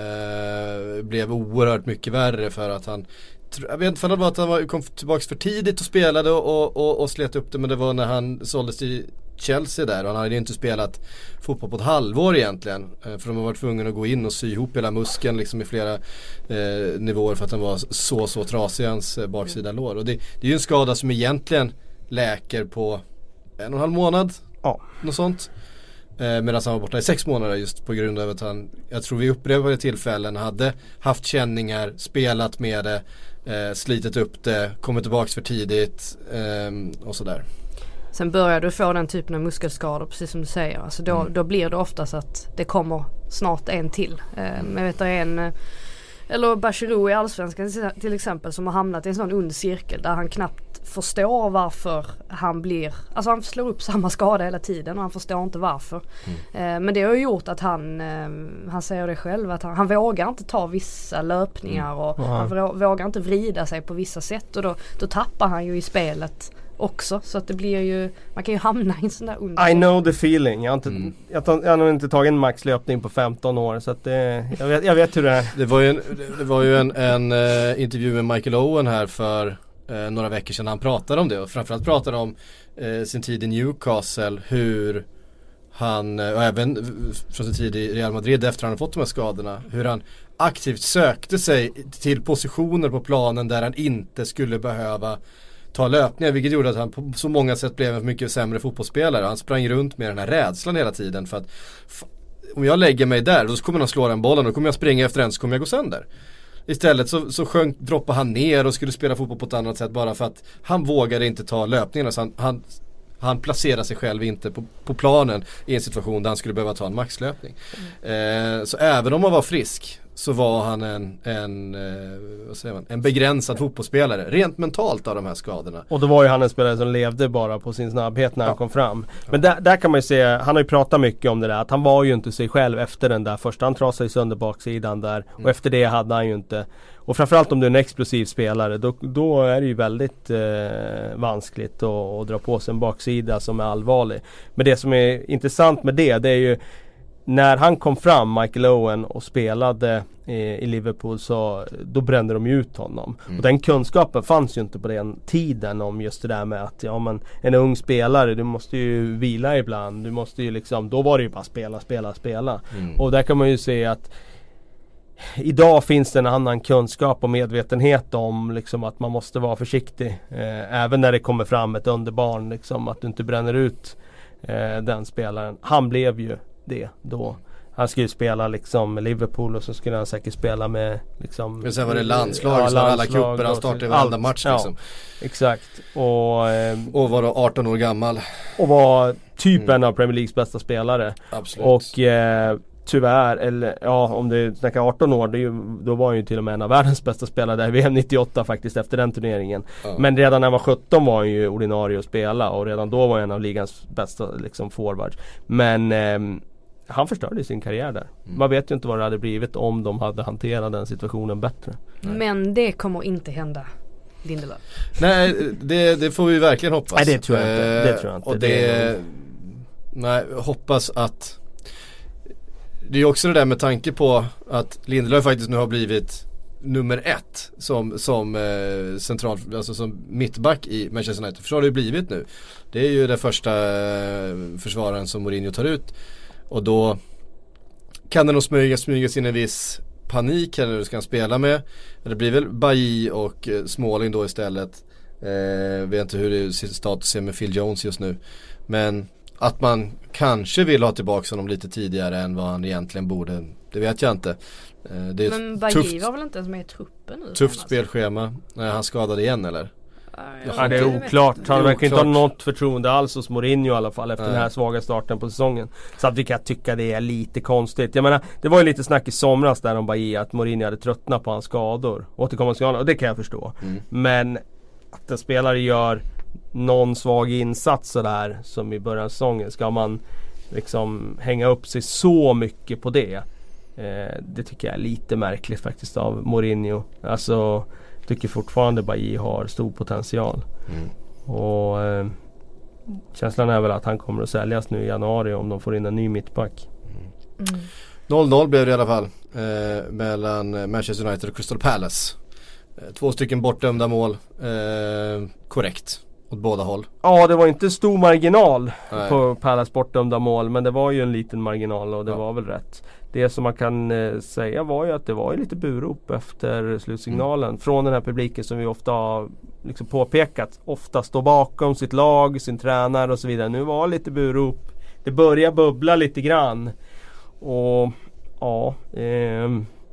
uh, blev oerhört mycket värre för att han, jag vet inte om det var att han var, kom tillbaka för tidigt och spelade och, och, och slet upp det, men det var när han såldes till Chelsea där, och han hade ju inte spelat fotboll på ett halvår egentligen, för de har varit tvungna att gå in och sy ihop hela muskeln liksom i flera eh, nivåer för att den var så så trasig, hans eh, baksida lår. Och det, det är ju en skada som egentligen läker på en och en halv månad, ja, något sånt. Eh, medan han var borta i sex månader just på grund av att han, jag tror vi upprepade tillfällen hade haft känningar, spelat med det, eh, slitit upp det, kommit tillbaka för tidigt eh, och sådär. Sen börjar du få den typen av muskelskador, precis som du säger. Alltså då, mm. då blir det oftast att det kommer snart en till. Eh, mm. Jag vet att en, eller Bachirou i Allsvenskan till exempel, som har hamnat i en sån ond cirkel där han knappt förstår varför han blir, alltså han slår upp samma skada hela tiden och han förstår inte varför. Mm. Eh, men det har ju gjort att han, eh, han säger det själv, att han, han vågar inte ta vissa löpningar och mm. han vå- vågar inte vrida sig på vissa sätt, och då, då tappar han ju i spelet också, så att det blir ju, man kan ju hamna i en sån där under. I know the feeling. Jag har, inte, mm. jag, tar, jag har nog inte tagit en maxlöpning på femton år, så att det, jag, vet, jag vet hur det är. Det var ju en, det var ju en, en uh, intervju med Michael Owen här för uh, några veckor sedan. Han pratade om det, och framförallt pratade om uh, sin tid i Newcastle, hur han, och även från sin tid i Real Madrid efter han hade fått de här skadorna, hur han aktivt sökte sig till positioner på planen där han inte skulle behöva ta löpningar, vilket gjorde att han på så många sätt blev en mycket sämre fotbollsspelare. Han sprang runt med den här rädslan hela tiden för att f- om jag lägger mig där, då kommer han slå den bollen, då kommer jag springa efter den, så kommer jag gå sönder. Istället så, så sjönk, droppade han ner och skulle spela fotboll på ett annat sätt, bara för att han vågade inte ta löpningarna, så han, han, han placerade sig själv inte på, på planen i en situation där han skulle behöva ta en maxlöpning. Mm. Eh, så även om han var frisk så var han en, en, eh, vad säger man, en begränsad fotbollsspelare. Rent mentalt av de här skadorna. Och då var ju han en spelare som levde bara på sin snabbhet när ja. han kom fram. Men där, där kan man ju se, han har ju pratat mycket om det där. Att han var ju inte sig själv efter den där första. Han trasade sönder baksidan där. Mm. Och efter det hade han ju inte. Och framförallt om du är en explosiv spelare. Då, då är det ju väldigt eh, vanskligt att, att dra på sig en baksida som är allvarlig. Men det som är intressant med det, det är ju när han kom fram, Michael Owen, och spelade i, i Liverpool, så då brände de ut honom. Mm. Och den kunskapen fanns ju inte på den tiden om just det där med att ja, men en ung spelare, du måste ju vila ibland. Du måste ju liksom, då var det ju bara spela, spela, spela. Mm. Och där kan man ju se att idag finns det en annan kunskap och medvetenhet om liksom att man måste vara försiktig. Eh, även när det kommer fram ett underbarn, liksom, att du inte bränner ut eh, den spelaren. Han blev ju det då. Han skulle spela liksom med Liverpool och så skulle han säkert spela med liksom, men sen var det landslag, ja, så landslag alla kupper, han startade i varenda match liksom. Ja, exakt. Och, eh, och var då arton år gammal. Och var typ mm. en av Premier Leagues bästa spelare. Absolut. Och eh, tyvärr, eller ja, om du snackar arton år, det är ju, då var han ju till och med en av världens bästa spelare där i V M nittioåtta faktiskt efter den turneringen. Ja. Men redan när han var sjutton var han ju ordinarie att spela och redan då var han en av ligans bästa liksom forwards. Men eh, han förstörde sin karriär där. Mm. Man vet ju inte vad det hade blivit om de hade hanterat den situationen bättre. Nej. Men det kommer inte hända, Lindelöf. Nej, det, det får vi verkligen hoppas. Nej, det tror jag inte. Det tror jag inte. Och det, det nej, hoppas att det är också det där med tanke på att Lindelöf faktiskt nu har blivit nummer ett som, som eh, central, alltså som mittback i Manchester United. För så har det ju blivit nu. Det är ju den första eh, försvararen som Mourinho tar ut. Och då kan det nog smyga, smyga in en viss panik eller du ska spela med. Det blir väl Bailly och eh, Smalling då istället. Eh, vet inte hur det är status är med Phil Jones just nu. Men att man kanske vill ha tillbaka honom lite tidigare än vad han egentligen borde, det vet jag inte. Eh, det är men Bailly var väl inte ens med i truppen nu? Tufft spelschema. Nej, han skadade igen eller? Ja, det är oklart. Han verkar inte ha något förtroende alls hos Mourinho i alla fall efter Nej. den här svaga starten på säsongen. Så att vi kan tycka det är lite konstigt. Jag menar, det var ju lite snack i somras där om Bailly att Mourinho hade tröttnat på hans skador. Återkommande skador, och det kan jag förstå. Mm. Men att en spelare gör någon svag insats sådär som i början av säsongen, ska man liksom hänga upp sig så mycket på det? Eh, det tycker jag är lite märkligt faktiskt av Mourinho. Alltså tycker fortfarande Bailly har stor potential. Mm. Och eh, känslan är väl att han kommer att säljas nu i januari om de får in en ny mittback. Mm. noll noll blev det i alla fall eh, mellan Manchester United och Crystal Palace. Eh, två stycken bortdömda mål. Eh, korrekt. Åt båda håll. Ja, det var inte stor marginal Nej. på Palace bortdömda mål, men det var ju en liten marginal och det ja. var väl rätt. Det som man kan eh, säga var ju att det var ju lite burop efter slutsignalen mm. från den här publiken som vi ofta har liksom påpekat. Ofta står bakom sitt lag, sin tränare och så vidare. Nu var lite burop. Det börjar bubbla lite grann. Och ja... Eh,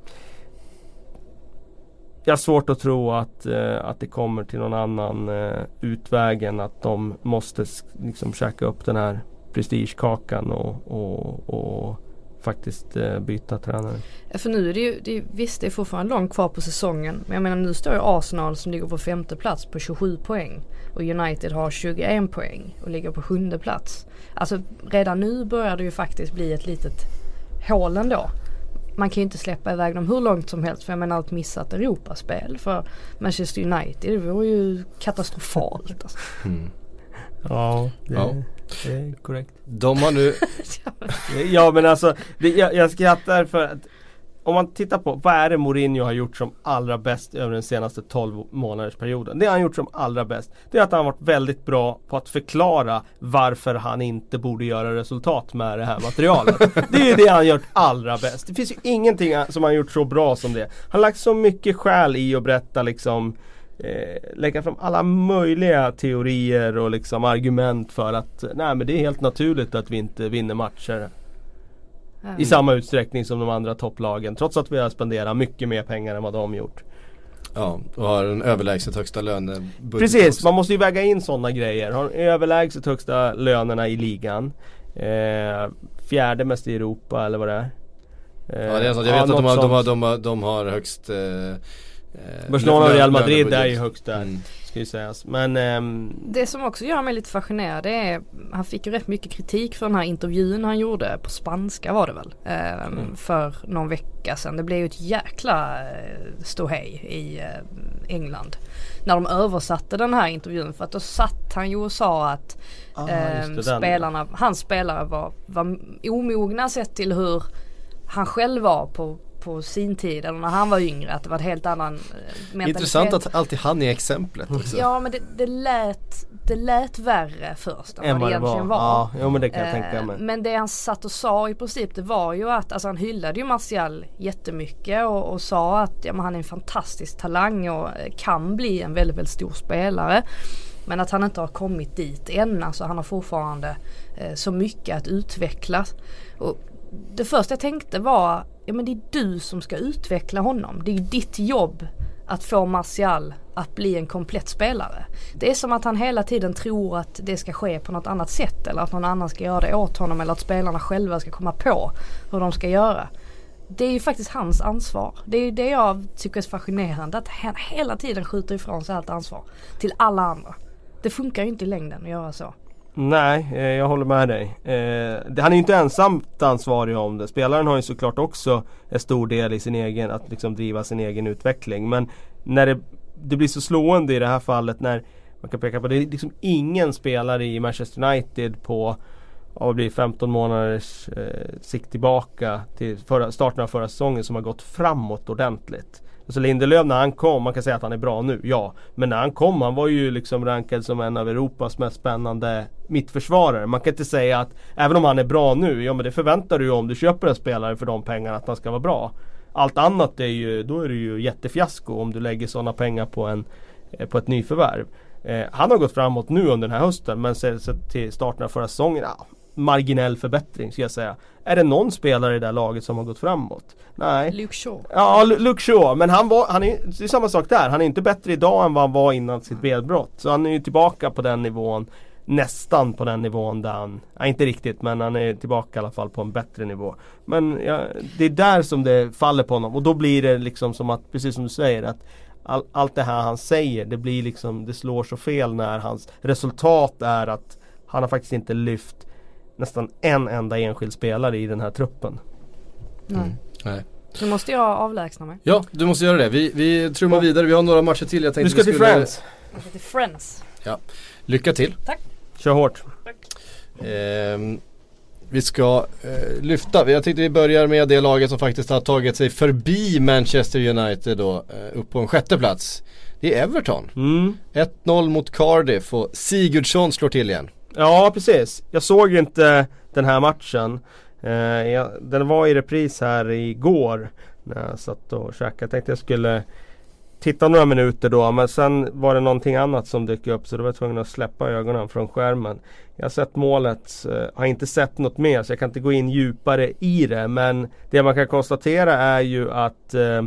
jag har svårt att tro att, eh, att det kommer till någon annan eh, utväg än att de måste liksom käka upp den här prestigekakan och, och, och faktiskt eh, byta tränare. Ja, för nu är det ju, det är, visst det är fortfarande långt kvar på säsongen, men jag menar nu står ju Arsenal som ligger på femte plats på tjugosju poäng och United har tjugoen poäng och ligger på sjunde plats. Alltså redan nu börjar det ju faktiskt bli ett litet hål ändå. Man kan ju inte släppa iväg dem hur långt som helst, för jag menar att missat Europaspel för Manchester United, det vore ju katastrofalt alltså. Mm. Ja, det, ja, det är korrekt. De har nu ja men alltså det, jag, jag skrattar för att om man tittar på vad är det Mourinho har gjort som allra bäst över den senaste tolv månaders perioden. Det han gjort som allra bäst, det är att han har varit väldigt bra på att förklara varför han inte borde göra resultat med det här materialet. Det är ju det han gjort allra bäst. Det finns ju ingenting som han gjort så bra som det. Han har lagt så mycket själ i att berätta liksom eh, lägga fram alla möjliga teorier och liksom argument för att nej men det är helt naturligt att vi inte vinner matcher. Mm. I samma utsträckning som de andra topplagen, trots att vi har spenderat mycket mer pengar än vad de gjort. Ja, och har en överlägset högsta lön. Precis, också. Man måste ju väga in sådana grejer. Har överlägset högsta lönerna i ligan. Eh, fjärde mest i Europa eller vad det är. Eh, ja, det är så. Jag vet ja, att de har, de, har, de, har, de har högst eh, Barcelona och Real Madrid är ju högst där, mm. ska ju sägas. Men ehm... det som också gör mig lite fascinerad är, han fick ju rätt mycket kritik för den här intervjun han gjorde på spanska var det väl eh, mm. för någon vecka sedan. Det blev ju ett jäkla eh, ståhej i eh, England när de översatte den här intervjun, för att då satt han ju och sa att ah, eh, spelarna, hans spelare var, var omogna sett till hur han själv var på på sin tid, eller när han var yngre, att det var ett helt annan mentalitet. Intressant att alltid han är exemplet också. Ja, men det, det, lät, det lät värre först än vad det egentligen var. var. Ja, jo, men det kan jag eh, tänka mig. Men det han satt och sa i princip, det var ju att alltså, han hyllade ju Martial jättemycket och, och sa att ja, men han är en fantastisk talang och kan bli en väldigt, väldigt stor spelare. Men att han inte har kommit dit än. Alltså han har fortfarande eh, så mycket att utveckla. Och det första jag tänkte var, ja men det är du som ska utveckla honom. Det är ju ditt jobb att få Martial att bli en komplett spelare. Det är som att han hela tiden tror att det ska ske på något annat sätt, eller att någon annan ska göra det åt honom, eller att spelarna själva ska komma på hur de ska göra. Det är ju faktiskt hans ansvar. Det är ju det jag tycker är fascinerande, att han hela tiden skjuter ifrån sig allt ansvar till alla andra. Det funkar ju inte i längden att göra så. Nej, eh, jag håller med dig. Eh, han är ju inte ensamt ansvarig om det. Spelaren har ju såklart också en stor del i sin egen, att liksom driva sin egen utveckling. Men när det, det blir så slående i det här fallet, när man kan peka på det är liksom ingen spelare i Manchester United på vad blir femton månaders eh, sikt tillbaka till förra, starten av förra säsongen som har gått framåt ordentligt. Alltså Lindelöf, när han kom, man kan säga att han är bra nu, ja. Men när han kom, han var ju liksom rankad som en av Europas mest spännande mittförsvarare. Man kan inte säga att, även om han är bra nu, ja men det förväntar du ju om du köper en spelare för de pengarna, att han ska vara bra. Allt annat är ju, då är det ju jättefiasko om du lägger sådana pengar på, en, på ett nyförvärv. Eh, han har gått framåt nu under den här hösten, men sett till starten av förra säsongen, ja, marginell förbättring ska jag säga. Är det någon spelare i det här laget som har gått framåt? Nej. Luke Shaw. Ja, Luke Shaw. Men han var, han är, det är samma sak där. Han är inte bättre idag än vad han var innan sitt benbrott. Så han är ju tillbaka på den nivån. Nästan på den nivån där han, ja, inte riktigt, men han är tillbaka i alla fall på en bättre nivå. Men ja, det är där som det faller på honom. Och då blir det liksom som att, precis som du säger, att all, allt det här han säger, det blir liksom, det slår så fel när hans resultat är att han har faktiskt inte lyft nästan en enda enskild spelare i den här truppen. Nej. Mm. Nej. Nu måste jag avlägsna mig. Ja, du måste göra det. Vi, vi trummar ja. vidare. Vi har några matcher till. Jag tänkte du ska vi till skulle... Friends. Jag ska till Friends. Ja. Lycka till. Tack. Kör hårt. Tack. Eh, vi ska eh, lyfta. Jag tänkte vi börjar med det laget som faktiskt har tagit sig förbi Manchester United då, eh, upp på en sjätte plats. Det är Everton. Mm. ett noll mot Cardiff och Sigurdsson slår till igen. Ja, precis. Jag såg inte den här matchen. Eh, jag, den var i repris här igår när jag satt och käkade. Jag tänkte jag skulle titta några minuter då, men sen var det någonting annat som dök upp, så då var jag tvungen att släppa ögonen från skärmen. Jag har sett målet, eh, har inte sett något mer, så jag kan inte gå in djupare i det. Men det man kan konstatera är ju att eh,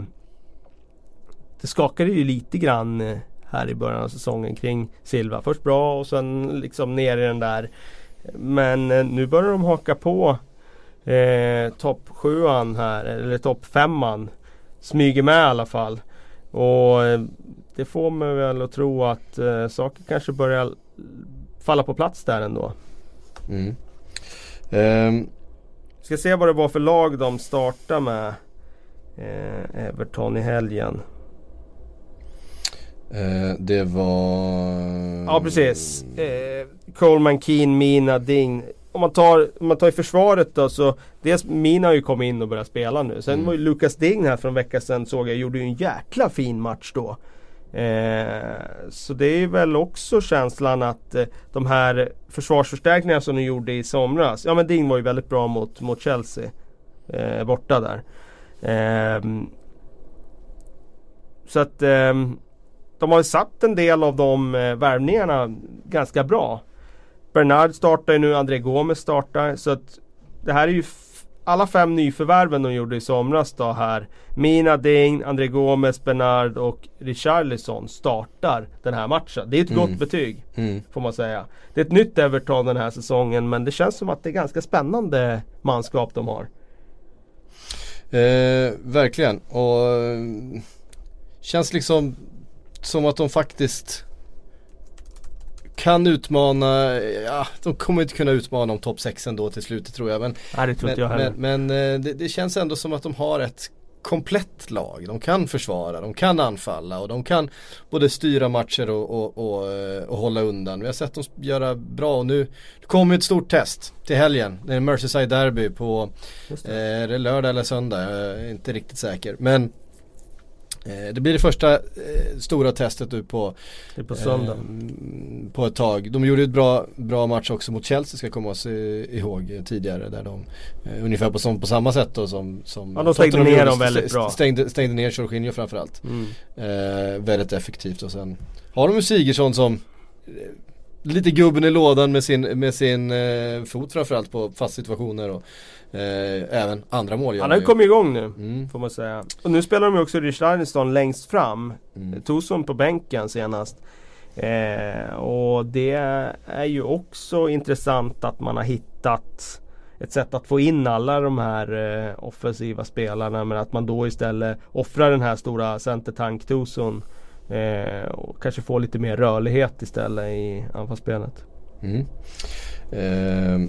det skakade ju lite grann eh, här i början av säsongen kring Silva. Först bra och sen liksom ner i den där. Men eh, nu börjar de haka på eh, topp sjuan här, eller topp femman. Smyger med i alla fall. Och eh, det får mig väl att tro att eh, saker kanske börjar falla på plats där ändå. Mm. Um. Ska se vad det var för lag de startar med eh, Everton i helgen. Uh, det var... Ja, precis. Eh, Coleman, Keane, Mina, Ding. Om man tar, om man tar i försvaret då, så dels Mina har ju kommit in och börjat spela nu. Sen mm. var ju Lucas Ding här för en vecka sedan, såg jag, gjorde ju en jäkla fin match då. Eh, så det är väl också känslan att eh, de här försvarsförstärkningarna som de gjorde i somras. Ja, men Ding var ju väldigt bra mot, mot Chelsea. Eh, borta där. Eh, så att... Eh, de har ju satt en del av de eh, värvningarna ganska bra. Bernard startar ju nu, André Gomes startar. Så att det här är ju f- alla fem nyförvärven de gjorde i somras då här. Mina, Ding, André Gomes, Bernard och Richarlison startar den här matchen. Det är ett mm. gott betyg, mm. får man säga. Det är ett nytt Everton den här säsongen, men det känns som att det är ganska spännande manskap de har. Eh, verkligen. Och eh, känns liksom som att de faktiskt kan utmana, ja, de kommer inte kunna utmana om topp sex ändå till slutet tror jag. Men, Nej, det tror inte jag heller. Men, men det, det känns ändå som att de har ett komplett lag. De kan försvara, de kan anfalla och de kan både styra matcher och, och, och, och hålla undan. Vi har sett dem göra bra och nu kommer ett stort test till helgen. Det är Merseyside Derby på det. Eh, är det lördag eller söndag? Jag är inte riktigt säker. Men Eh, det blir det första eh, stora testet nu på, det är på söndag. Eh, på ett tag. De gjorde ett bra, bra match också mot Chelsea, ska komma oss ihåg tidigare, där de eh, ungefär på, som, på samma sätt då, som, som ja, de stängde ner gjorde, dem väldigt st- bra. Stängde, stängde ner Jorginho framförallt. Mm. Eh, väldigt effektivt, och sen har de Sigurdsson som eh, lite gubben i lådan med sin, med sin eh, fot framförallt på fast situationer och Eh, även andra mål. Han har ju kommit igång nu, mm. får man säga. Och nu spelar de ju också Richarlison längst fram. Mm. Tosun på bänken senast. Eh, och det är ju också intressant att man har hittat ett sätt att få in alla de här eh, offensiva spelarna, men att man då istället offrar den här stora centertank Tosun eh, och kanske får lite mer rörlighet istället i anfallsspelet. Mm. Eh.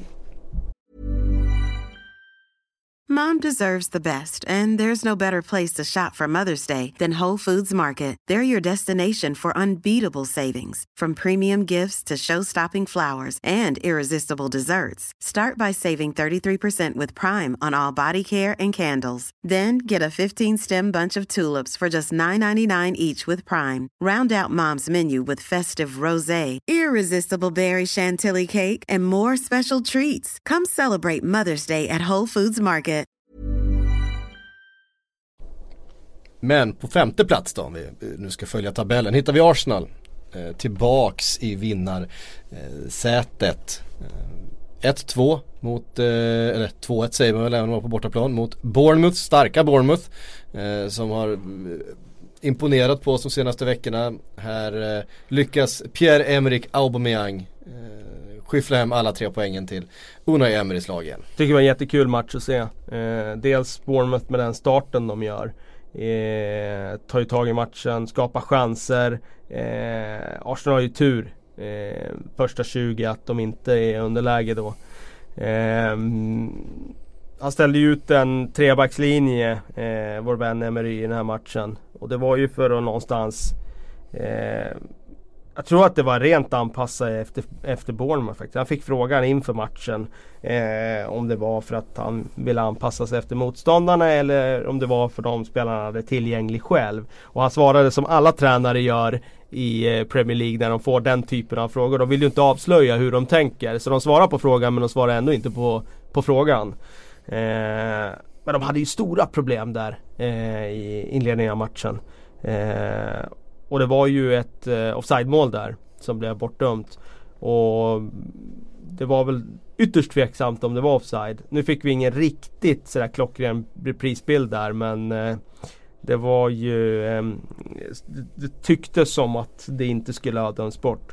Mom deserves the best, and there's no better place to shop for Mother's Day than Whole Foods Market. They're your destination for unbeatable savings, from premium gifts to show-stopping flowers and irresistible desserts. Start by saving thirty-three percent with Prime on all body care and candles. Then get a fifteen-stem bunch of tulips for just nine ninety-nine each with Prime. Round out Mom's menu with festive rosé, irresistible berry chantilly cake, and more special treats. Come celebrate Mother's Day at Whole Foods Market. Men på femte plats då, om vi nu ska följa tabellen, hittar vi Arsenal eh, tillbaks i vinnarsätet. Eh, ett två mot, eh, eller två ett säger man väl även om man var på bortaplan, mot Bournemouth, starka Bournemouth eh, som har eh, imponerat på oss de senaste veckorna. Här eh, lyckas Pierre-Emerick Aubameyang eh, skyffla hem alla tre poängen till Unai Emerys lag igen. Tycker det var en jättekul match att se. Eh, dels Bournemouth med den starten de gör. Eh, tar ju tag i matchen, skapar chanser. Eh, Arsenal har ju tur eh, första tjugo att de inte är underläge då. Eh, han ställde ju ut en trebackslinje, eh, vår vän Emery, i den här matchen. Och det var ju för att någonstans eh, jag tror att det var rent anpassat efter, efter Bournemouth faktiskt. Han fick frågan inför matchen eh, om det var för att han ville anpassa sig efter motståndarna eller om det var för de spelarna hade tillgänglig själv. Och han svarade som alla tränare gör i eh, Premier League när de får den typen av frågor. De vill ju inte avslöja hur de tänker, så de svarar på frågan men de svarar ändå inte på, på frågan. Eh, men de hade ju stora problem där eh, i inledningen av matchen. Eh, Och det var ju ett eh, offside-mål där som blev bortdömt. Och det var väl ytterst tveksamt om det var offside. Nu fick vi ingen riktigt sådär klockren reprisbild där, men eh, det var ju eh, det, det tycktes som att det inte skulle ha dömts bort.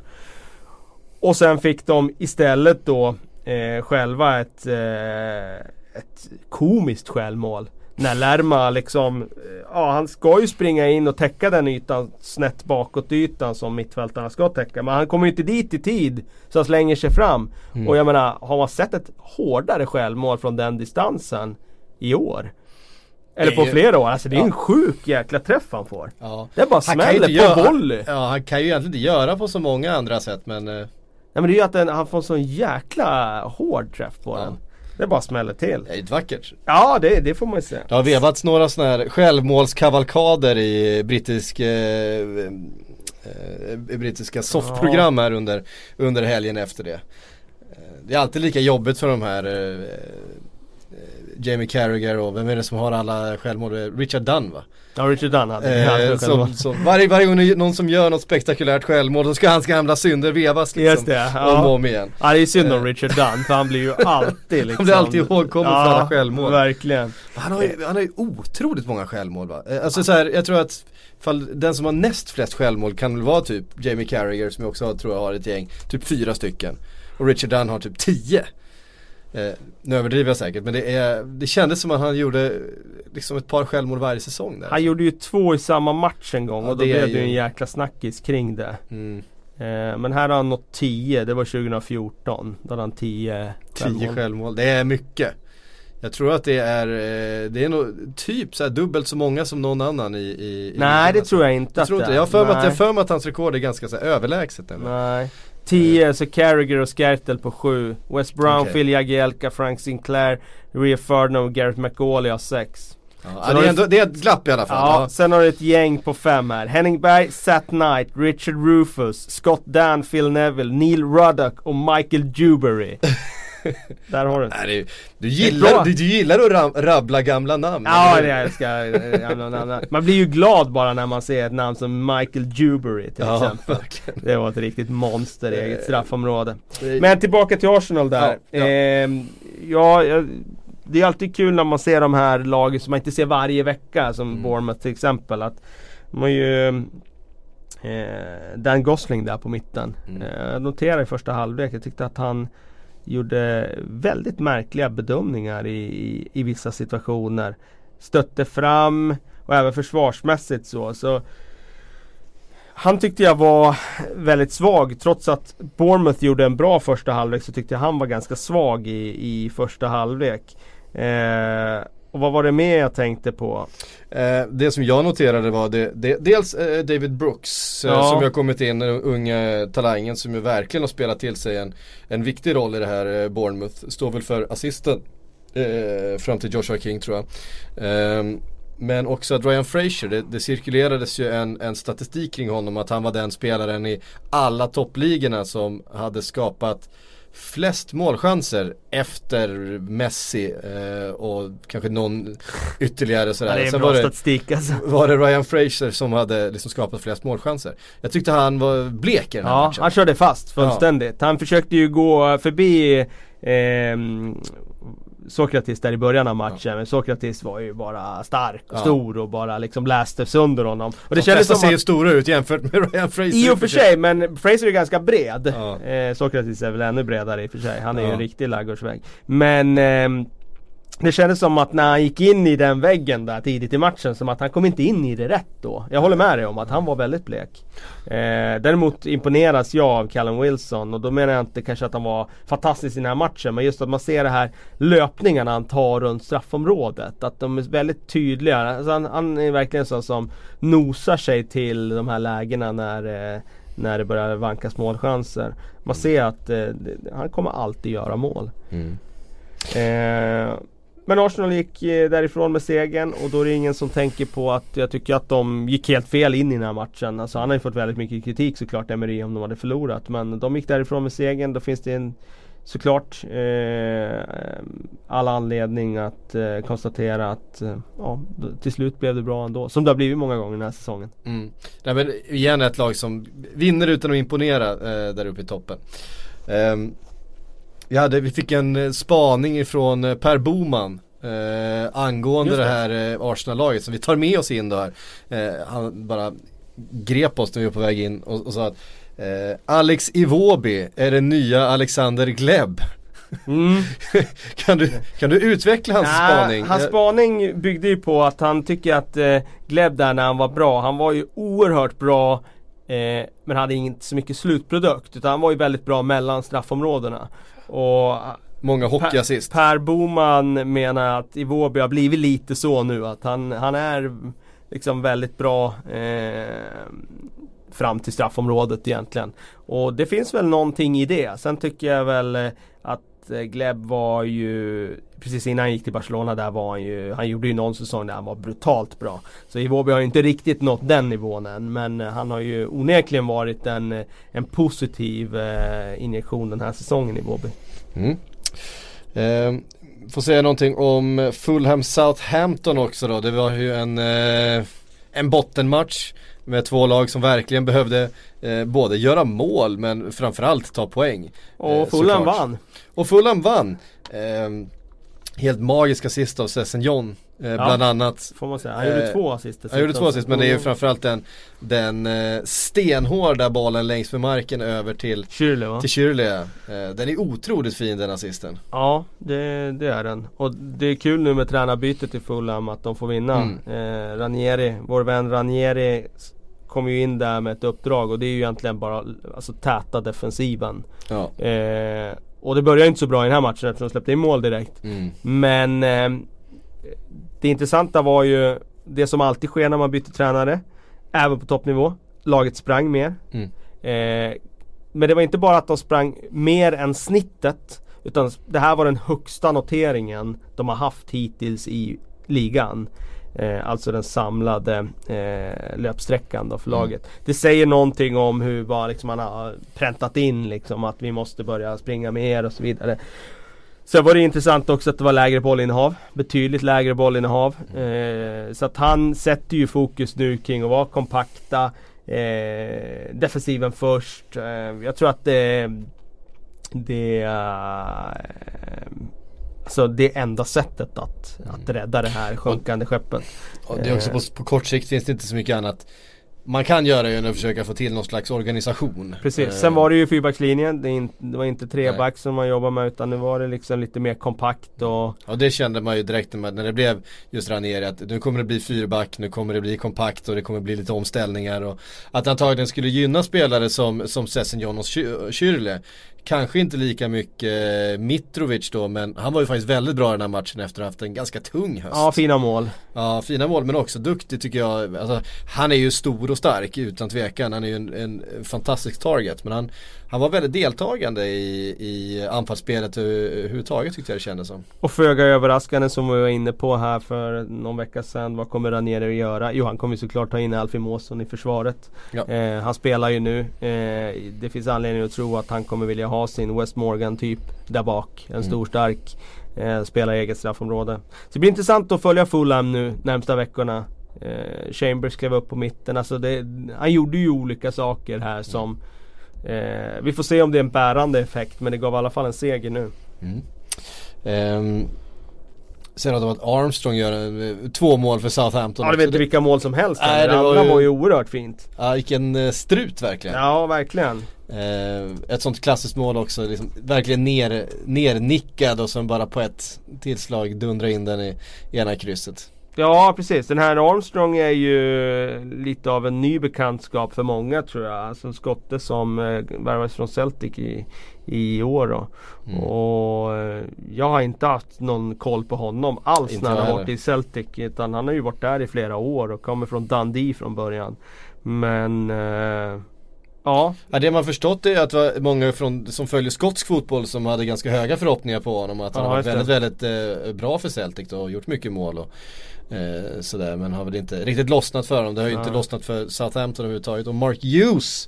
Och sen fick de istället då eh, själva ett, eh, ett komiskt självmål. När Lerma liksom, ja, han ska ju springa in och täcka den ytan snett bakåt ytan som mittfältarna ska täcka, men han kommer ju inte dit i tid så han slänger sig fram. Mm. Och jag menar, har man sett ett hårdare självmål från den distansen i år? Eller på flera år, alltså det är ja. en sjuk jäkla träff han får. Ja. Det är bara smäller på göra, volley. Ja, han kan ju egentligen inte göra på så många andra sätt, men Nej, men det är ju att den, han får en sån jäkla hård träff på ja. den. Det bara smäller till. Det är vackert. Ja, det, det får man ju se. Det har vevats några sådana här självmålskavalkader i brittisk, eh, eh, brittiska softprogram här under, under helgen efter det. Det är alltid lika jobbigt för de här eh, Jamie Carragher och vem är det som har alla självmål? Richard Dunn, va? Ja, Richard Dunn hade eh, som, som, varje, varje gång någon som gör något spektakulärt självmål, så ska hans gamla synder vevas liksom. Just det, ja. om och om igen. Ja, det är synd om eh. Richard Dunn, för han blir ju alltid liksom, han blir alltid ihågkommen ja, för alla självmål. Verkligen. Han har ju, han har ju otroligt många självmål, va? Alltså så här, jag tror att fall, den som har näst flest självmål kan väl vara typ Jamie Carragher, som jag också tror jag har ett gäng, typ fyra stycken. Och Richard Dunn har typ tio. Eh, nu överdriver jag säkert, men det, är, det kändes som att han gjorde liksom ett par självmål varje säsong där. Han gjorde ju två i samma match en gång, ja, och då det blev det ju en jäkla snackis kring det. Mm. Eh, men här har han nått tio, det var tjugo fjorton. Då hade han tio självmål. tio självmål, det är mycket. Jag tror att det är det är nog typ så här dubbelt så många som någon annan i, i Nej, i det tror jag inte. Jag att tror det inte. Jag har för mig att jag för mig att hans rekord är ganska så här överlägset eller? Nej. tio så Carragher och Skertel på sju. Wes Brown, Okay. Phil Jagielka, Frank Sinclair, Rio Ferdinand och Gareth McAuley har sex. Ja, det, är ändå, det är ett glapp i alla fall. Ja, ja. sen har du ett gäng på fem här. Henning Berg, Sat Knight, Richard Rufus, Scott Dan, Phil Neville, Neil Ruddock och Michael Dewberry. Där har du. Nej, det, du, gillar, du, du gillar att ram, rabbla gamla namn. Ja, det jag älskar. Man blir ju glad bara när man ser ett namn som Michael Dewberry till ja, exempel. verkligen. Det var ett riktigt monster i eget straffområde. Men tillbaka till Arsenal där. Ja, ja. Eh, ja jag, det är alltid kul när man ser de här lagen som man inte ser varje vecka, som mm. Bournemouth till exempel. Att man ju eh, Dan Gosling där på mitten. Mm. Eh, jag noterade i första halvlek, jag tyckte att han gjorde väldigt märkliga bedömningar i, i, i vissa situationer. Stötte fram och även försvarsmässigt så. så han tyckte jag var väldigt svag, trots att Bournemouth gjorde en bra första halvlek, så tyckte jag han var ganska svag i, i första halvlek. Eh, och vad var det mer jag tänkte på? Eh, det som jag noterade var det, det, dels eh, David Brooks, ja. eh, som har kommit in, den unga talangen som ju verkligen har spelat till sig en, en viktig roll i det här eh, Bournemouth. Står väl för assisten eh, fram till Joshua King, tror jag. Eh, men också att Ryan Fraser, det, det cirkulerades ju en, en statistik kring honom att han var den spelaren i alla toppligorna som hade skapat flest målchanser efter Messi eh, och kanske någon ytterligare sådär. Ja, det är Sen bra var det, statistik alltså. var det Ryan Fraser som hade liksom skapat flest målchanser. Jag tyckte han var blek i den här Ja, matchen. han körde fast fullständigt. Ja. Han försökte ju gå förbi eh, Sokratis där i början av matchen, ja. Men Sokratis var ju bara stark och ja. stor och bara liksom läste sönder honom. Och det de kändes som ser att ju stora ut jämfört med Ryan Fraser. I och för sig, men Fraser är ganska bred. Ja. Eh, Sokratis är väl ännu bredare i och för sig. Han är ja. ju en riktig laggårdsvägg. Men eh, det kändes som att när han gick in i den väggen där tidigt i matchen, som att han kom inte in i det rätt då. Jag håller med dig om att han var väldigt blek. Eh, däremot imponeras jag av Callum Wilson, och då menar jag inte kanske att han var fantastisk i den här matchen, men just att man ser det här löpningarna han tar runt straffområdet, att de är väldigt tydliga. Alltså han, han är verkligen så som nosar sig till de här lägena när, eh, när det börjar vankas målchanser. Man ser att eh, han kommer alltid göra mål. Mm. Eh, Men Arsenal gick därifrån med segern, och då är det ingen som tänker på att jag tycker att de gick helt fel in i den här matchen. Alltså han har ju fått väldigt mycket kritik såklart, Emery, om de hade förlorat. Men de gick därifrån med segern, då finns det en, såklart eh, alla anledning att eh, konstatera att eh, ja, till slut blev det bra ändå. Som det har blivit många gånger den här säsongen. Mm. Nej, men igen ett lag som vinner utan att imponera eh, där uppe i toppen. Um, Vi, hade, vi fick en spaning ifrån Per Boman eh, angående det. det här eh, Arsenal-laget som vi tar med oss in då här. Eh, han bara grep oss när vi var på väg in och, och sa att eh, Alex Iwobi är den nya Alexander Gleb. Mm. kan, du, kan du utveckla hans ja, spaning? Hans spaning byggde ju på att han tycker att eh, Gleb där när han var bra, han var ju oerhört bra, eh, men hade inte så mycket slutprodukt, utan han var ju väldigt bra mellan straffområdena. Och många hockeyassist. Per, Per Boman menar att Iwobi har blivit lite så nu, att han, han är liksom väldigt bra eh, fram till straffområdet egentligen. Och det finns väl någonting i det. Sen tycker jag väl att Gleb var ju, precis innan han gick till Barcelona där var han ju, han gjorde ju någon säsong där han var brutalt bra. Så Iwobi har ju inte riktigt nått den nivån än, men han har ju onekligen varit en, en positiv eh, injektion den här säsongen, Iwobi. Mm. Eh, får säga någonting om Fulham Southampton också då. Det var ju en, eh, en bottenmatch med två lag som verkligen behövde eh, både göra mål men framförallt ta poäng. Och eh, Fulham vann. Och Fulham vann. Eh, helt magisk assist av Sesson John eh, ja, bland annat. Får man säga. Han gjorde eh, två assist. Han gjorde två assist, men det är ju framförallt den, den eh, stenhårda bollen längs med marken över till Schürrle, va? Till Schürrle. Eh, den är otroligt fin, den assisten. Ja, det, det är den. Och det är kul nu med tränarbytet i Fulham att de får vinna. Mm. Eh, Ranieri, vår vän Ranieri kommer ju in där med ett uppdrag, och det är ju egentligen bara alltså, täta defensiven. Ja. Eh, och det börjar inte så bra i den här matchen eftersom de släppte in mål direkt. Mm. Men eh, det intressanta var ju det som alltid sker när man byter tränare, även på toppnivå. Laget sprang mer. Mm. Eh, men det var inte bara att de sprang mer än snittet, utan det här var den högsta noteringen de har haft hittills i ligan. Eh, alltså den samlade eh, löpsträckan då för mm. laget. Det säger någonting om hur bara, liksom, man har präntat in liksom, att vi måste börja springa mer och så vidare. Så var det intressant också att det var lägre bollinnehav. Betydligt lägre bollinnehav. Eh, så att han sätter ju fokus nu kring att vara kompakta. Eh, defensiven först. Eh, jag tror att det det uh, alltså det enda sättet att, mm. att rädda det här sjunkande skeppet. Och det är också på, på kort sikt finns det inte så mycket annat man kan göra ju att försöka få till någon slags organisation. Precis, sen var det ju fyrbackslinjen. Det, in, det var inte treback som man jobbar med, utan nu var det liksom lite mer kompakt och... Ja, det kände man ju direkt när det blev just Ranieri, att nu kommer det bli fyrback, nu kommer det bli kompakt och det kommer bli lite omställningar, och att antagligen skulle gynna spelare som, som Sesson John och Schürrle. Kanske inte lika mycket Mitrovic då, men han var ju faktiskt väldigt bra i den här matchen efter att ha haft en ganska tung höst. Ja, fina mål. Ja, fina mål, men också duktig tycker jag. Alltså, han är ju stor och stark utan tvekan. Han är ju en, en fantastisk target, men han, han var väldigt deltagande i, i anfallsspelet överhuvudtaget, tyckte jag det kändes som. Och föga överraskande, som vi var inne på här för någon vecka sedan, vad kommer Ranieri att göra? Jo, han kommer såklart ta in Alfie Måsson i försvaret. Ja. Eh, han spelar ju nu. Eh, det finns anledning att tro att han kommer vilja ha sin West Morgan typ där bak. En stor stark eh, spelar eget straffområde. Så det blir intressant att följa Fulham nu närmsta veckorna. Eh, Chambers klev upp på mitten. Alltså det, han gjorde ju olika saker här som eh, vi får se om det är en bärande effekt, men det gav i alla fall en seger nu. Mm. Um. Sen att Armstrong gör en, två mål för Southampton. Ja, det vet inte vilka mål som helst. Nej, det var, ju, var ju oerhört fint. Ja, vilken uh, strut verkligen. Ja, verkligen. Uh, ett sånt klassiskt mål också, liksom, verkligen ner, nernickad och som bara på ett tillslag dundrar in den i ena krysset. Ja, precis. Den här Armstrong är ju lite av en ny bekantskap för många, tror jag. Alltså skotte som eh, värvades från Celtic i, i år då. Mm. Och eh, jag har inte haft någon koll på honom alls inte när han har varit i Celtic, utan han har ju varit där i flera år och kommer från Dundee från början. Men eh, ja. ja, det man förstått är att det var många från, som följer skotsk fotboll som hade ganska höga förhoppningar på honom, att han ja, har varit väldigt, väldigt eh, bra för Celtic då, och gjort mycket mål och eh, sådär, men har väl inte riktigt lossnat för honom. Det har ju ja. inte lossnat för Southampton överhuvudtaget. Och Mark Hughes,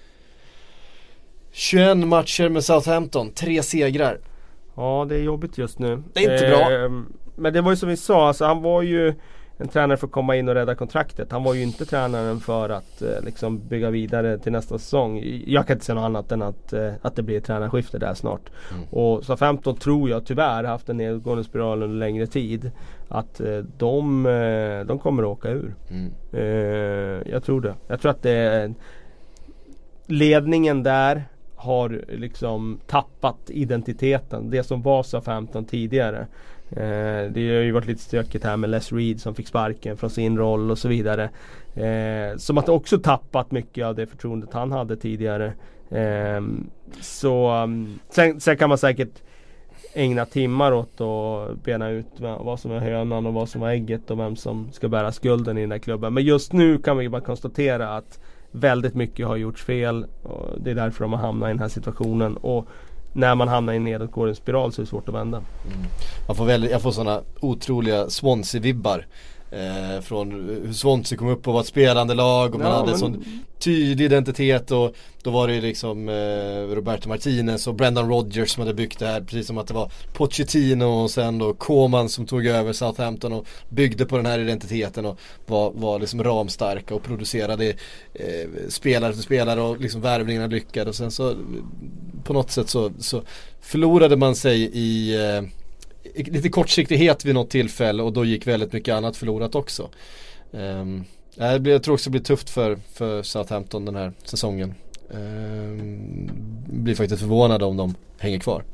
tjugoett matcher med Southampton, tre segrar. Ja, det är jobbigt just nu. Det är inte eh, bra. Men det var ju som vi sa, alltså, han var ju en tränare för att komma in och rädda kontraktet. Han var ju inte tränaren för att eh, liksom bygga vidare till nästa säsong. Jag kan inte säga något annat än att, eh, att det blir ett tränarskifte där snart. Mm. Och Southampton tror jag tyvärr haft en nedgående spiral under längre tid. Att eh, de, eh, de kommer att åka ur. Mm. Eh, jag tror det. Jag tror att det är ledningen där har liksom tappat identiteten. Det som var Southampton tidigare. Eh, det har ju varit lite stökigt här med Les Reed som fick sparken från sin roll och så vidare. Eh, som att också tappat mycket av det förtroendet han hade tidigare. Eh, så um, sen, sen kan man säkert ägna timmar åt att bena ut vad som är hönan och vad som är ägget och vem som ska bära skulden i den här klubben. Men just nu kan vi bara konstatera att väldigt mycket har gjorts fel, och det är därför de har hamnat i den här situationen. Och när man hamnar i en nedåtgående spiral så är det svårt att vända. Mm. Man får väldigt, jag får sådana otroliga Swansea-vibbar eh, från hur Swansea kom upp och var ett spelande lag och man ja, hade en men... sån tydlig identitet, och då var det liksom eh, Roberto Martinez och Brendan Rodgers som hade byggt det här, precis som att det var Pochettino och sen då Koeman som tog över Southampton och byggde på den här identiteten och var, var liksom ramstarka och producerade eh, spelare för spelare, och liksom värvningarna lyckade, och sen så på något sätt så, så förlorade man sig i, eh, lite kortsiktighet vid något tillfälle och då gick väldigt mycket annat förlorat också. Um, det blir, jag tror också det blir tufft för, för Southampton den här säsongen. Um, blir faktiskt förvånad om de hänger kvar.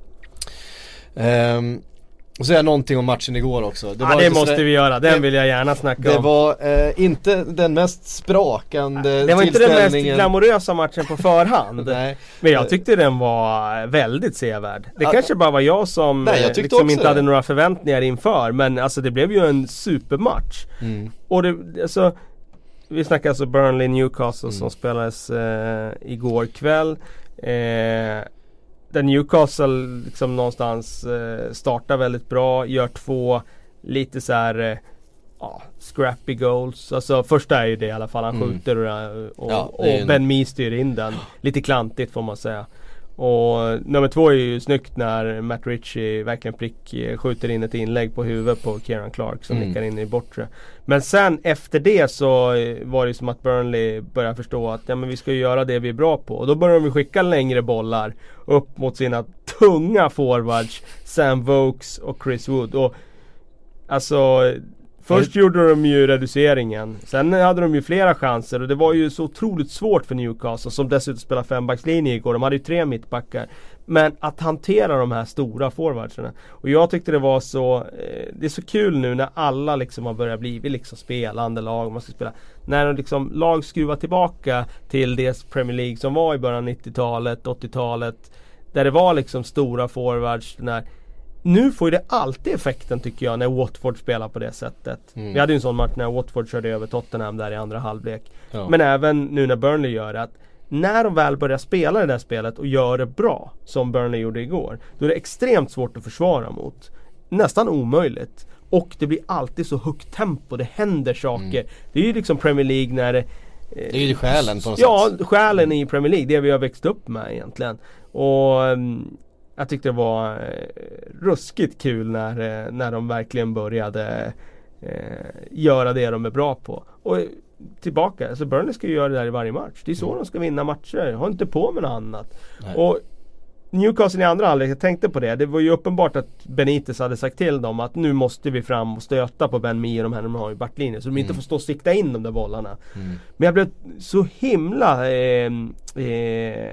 Um, och så är någonting om matchen igår också. Det, ja, det måste sådär, vi göra, den det, vill jag gärna snacka det om. Det var eh, inte den mest sprakande Det var inte den mest glamorösa matchen på förhand. Nej. Men jag tyckte den var väldigt sevärd. Det ja, kanske bara var jag som nej, jag liksom inte det. hade några förväntningar inför. Men alltså det blev ju en supermatch. Mm. Och det, alltså, vi snackar alltså Burnley Newcastle mm. som spelades eh, igår kväll. Eh, där Newcastle liksom någonstans eh, startar väldigt bra, gör två lite så här eh, ja, scrappy goals. Alltså första är ju det i alla fall, han mm. skjuter och, och, ja, och en... Ben Mee styr in den. Lite klantigt får man säga. Och nummer två är ju snyggt när Matt Ritchie verkligen prick skjuter in ett inlägg på huvudet på Kieran Clark som mm. nickar in i bortre. Men sen efter det så var det som att Burnley började förstå att ja, men vi ska ju göra det vi är bra på. Och då börjar de skicka längre bollar upp mot sina tunga forwards Sam Vokes och Chris Wood. Och alltså först gjorde de ju reduceringen. Sen hade de ju flera chanser. Och det var ju så otroligt svårt för Newcastle som dessutom spelar fembackslinje igår. De hade ju tre mittbackar. Men att hantera de här stora forwardsarna. Och jag tyckte det var så eh, det är så kul nu när alla liksom har börjat bli liksom spelande lag. Man ska spela. När de liksom lag skruvar tillbaka till det Premier League som var i början av nittiotalet, åttiotalet. Där det var liksom stora forwards. Den här. Nu får ju det alltid effekten tycker jag när Watford spelar på det sättet. Mm. Vi hade ju en sån match när Watford körde över Tottenham där i andra halvlek. Ja. Men även nu när Burnley gör det, att när de väl börjar spela det där spelet och gör det bra, som Burnley gjorde igår, då är det extremt svårt att försvara mot. Nästan omöjligt. Och det blir alltid så högt tempo, det händer saker. Mm. Det är ju liksom Premier League när det... Eh, det är ju själen på något ja, sätt. Ja, själen i Premier League, det vi har växt upp med egentligen. Och... Um, jag tyckte det var eh, ruskigt kul när, eh, när de verkligen började eh, göra det de är bra på. Och eh, tillbaka, alltså Burnley ska ju göra det där i varje match. Det är så mm. de ska vinna matcher. Har inte på med något annat. Nej. Och Newcastle i andra halvlek, jag tänkte på det. Det var ju uppenbart att Benitez hade sagt till dem att nu måste vi fram och stöta på Ben Mee och de här de har i backlinjen. Så de inte mm. får stå och sikta in de där bollarna. Mm. Men jag blev så himla... Eh, eh,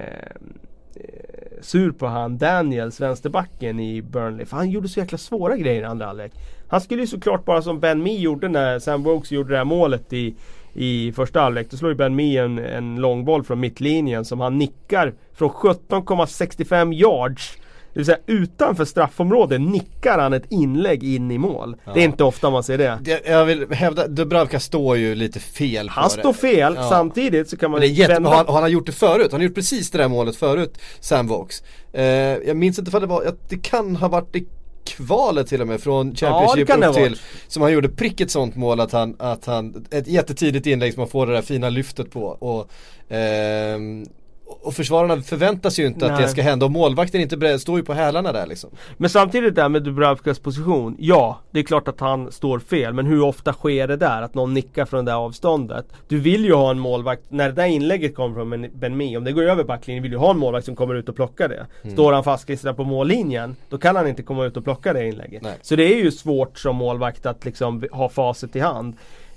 sur på han Daniels, vänsterbacken i Burnley, för han gjorde så jäkla svåra grejer i andra halvlek. Han skulle ju såklart bara som Ben Mee gjorde när Sam Vokes gjorde det här målet i, i första halvlek. Då slår ju Ben Mee en, en långboll från mittlinjen som han nickar från sjutton komma sextiofem yards. Det vill säga utanför straffområdet nickar han ett inlägg in i mål. Ja. Det är inte ofta man ser det. det jag vill hävda, Dubravka står ju lite fel på Han det. står fel, ja. Samtidigt så kan man... Det är jätte- vända... han, han har gjort det förut, han har gjort precis det där målet förut, Sam Vokes. Eh, jag minns inte för det var, det kan ha varit i kvalet till och med från Championship ja, upp till. Som han gjorde prick ett sånt mål att han, att han, ett jättetidigt inlägg som man får det där fina lyftet på. Och... Eh, Och försvararna förväntas ju inte Nej. att det ska hända. Och målvakten inte beredd, står ju på hälarna där liksom. Men samtidigt där med Dubravkas position, ja, det är klart att han står fel. Men hur ofta sker det där? Att någon nickar från det där avståndet? Du vill ju ha en målvakt, när det där inlägget kommer från Ben Mee, om det går över backlinjen, vill du ha en målvakt som kommer ut och plockar det. Mm. Står han fastklistrad på mållinjen, då kan han inte komma ut och plocka det inlägget. Nej. Så det är ju svårt som målvakt att liksom ha facit i hand.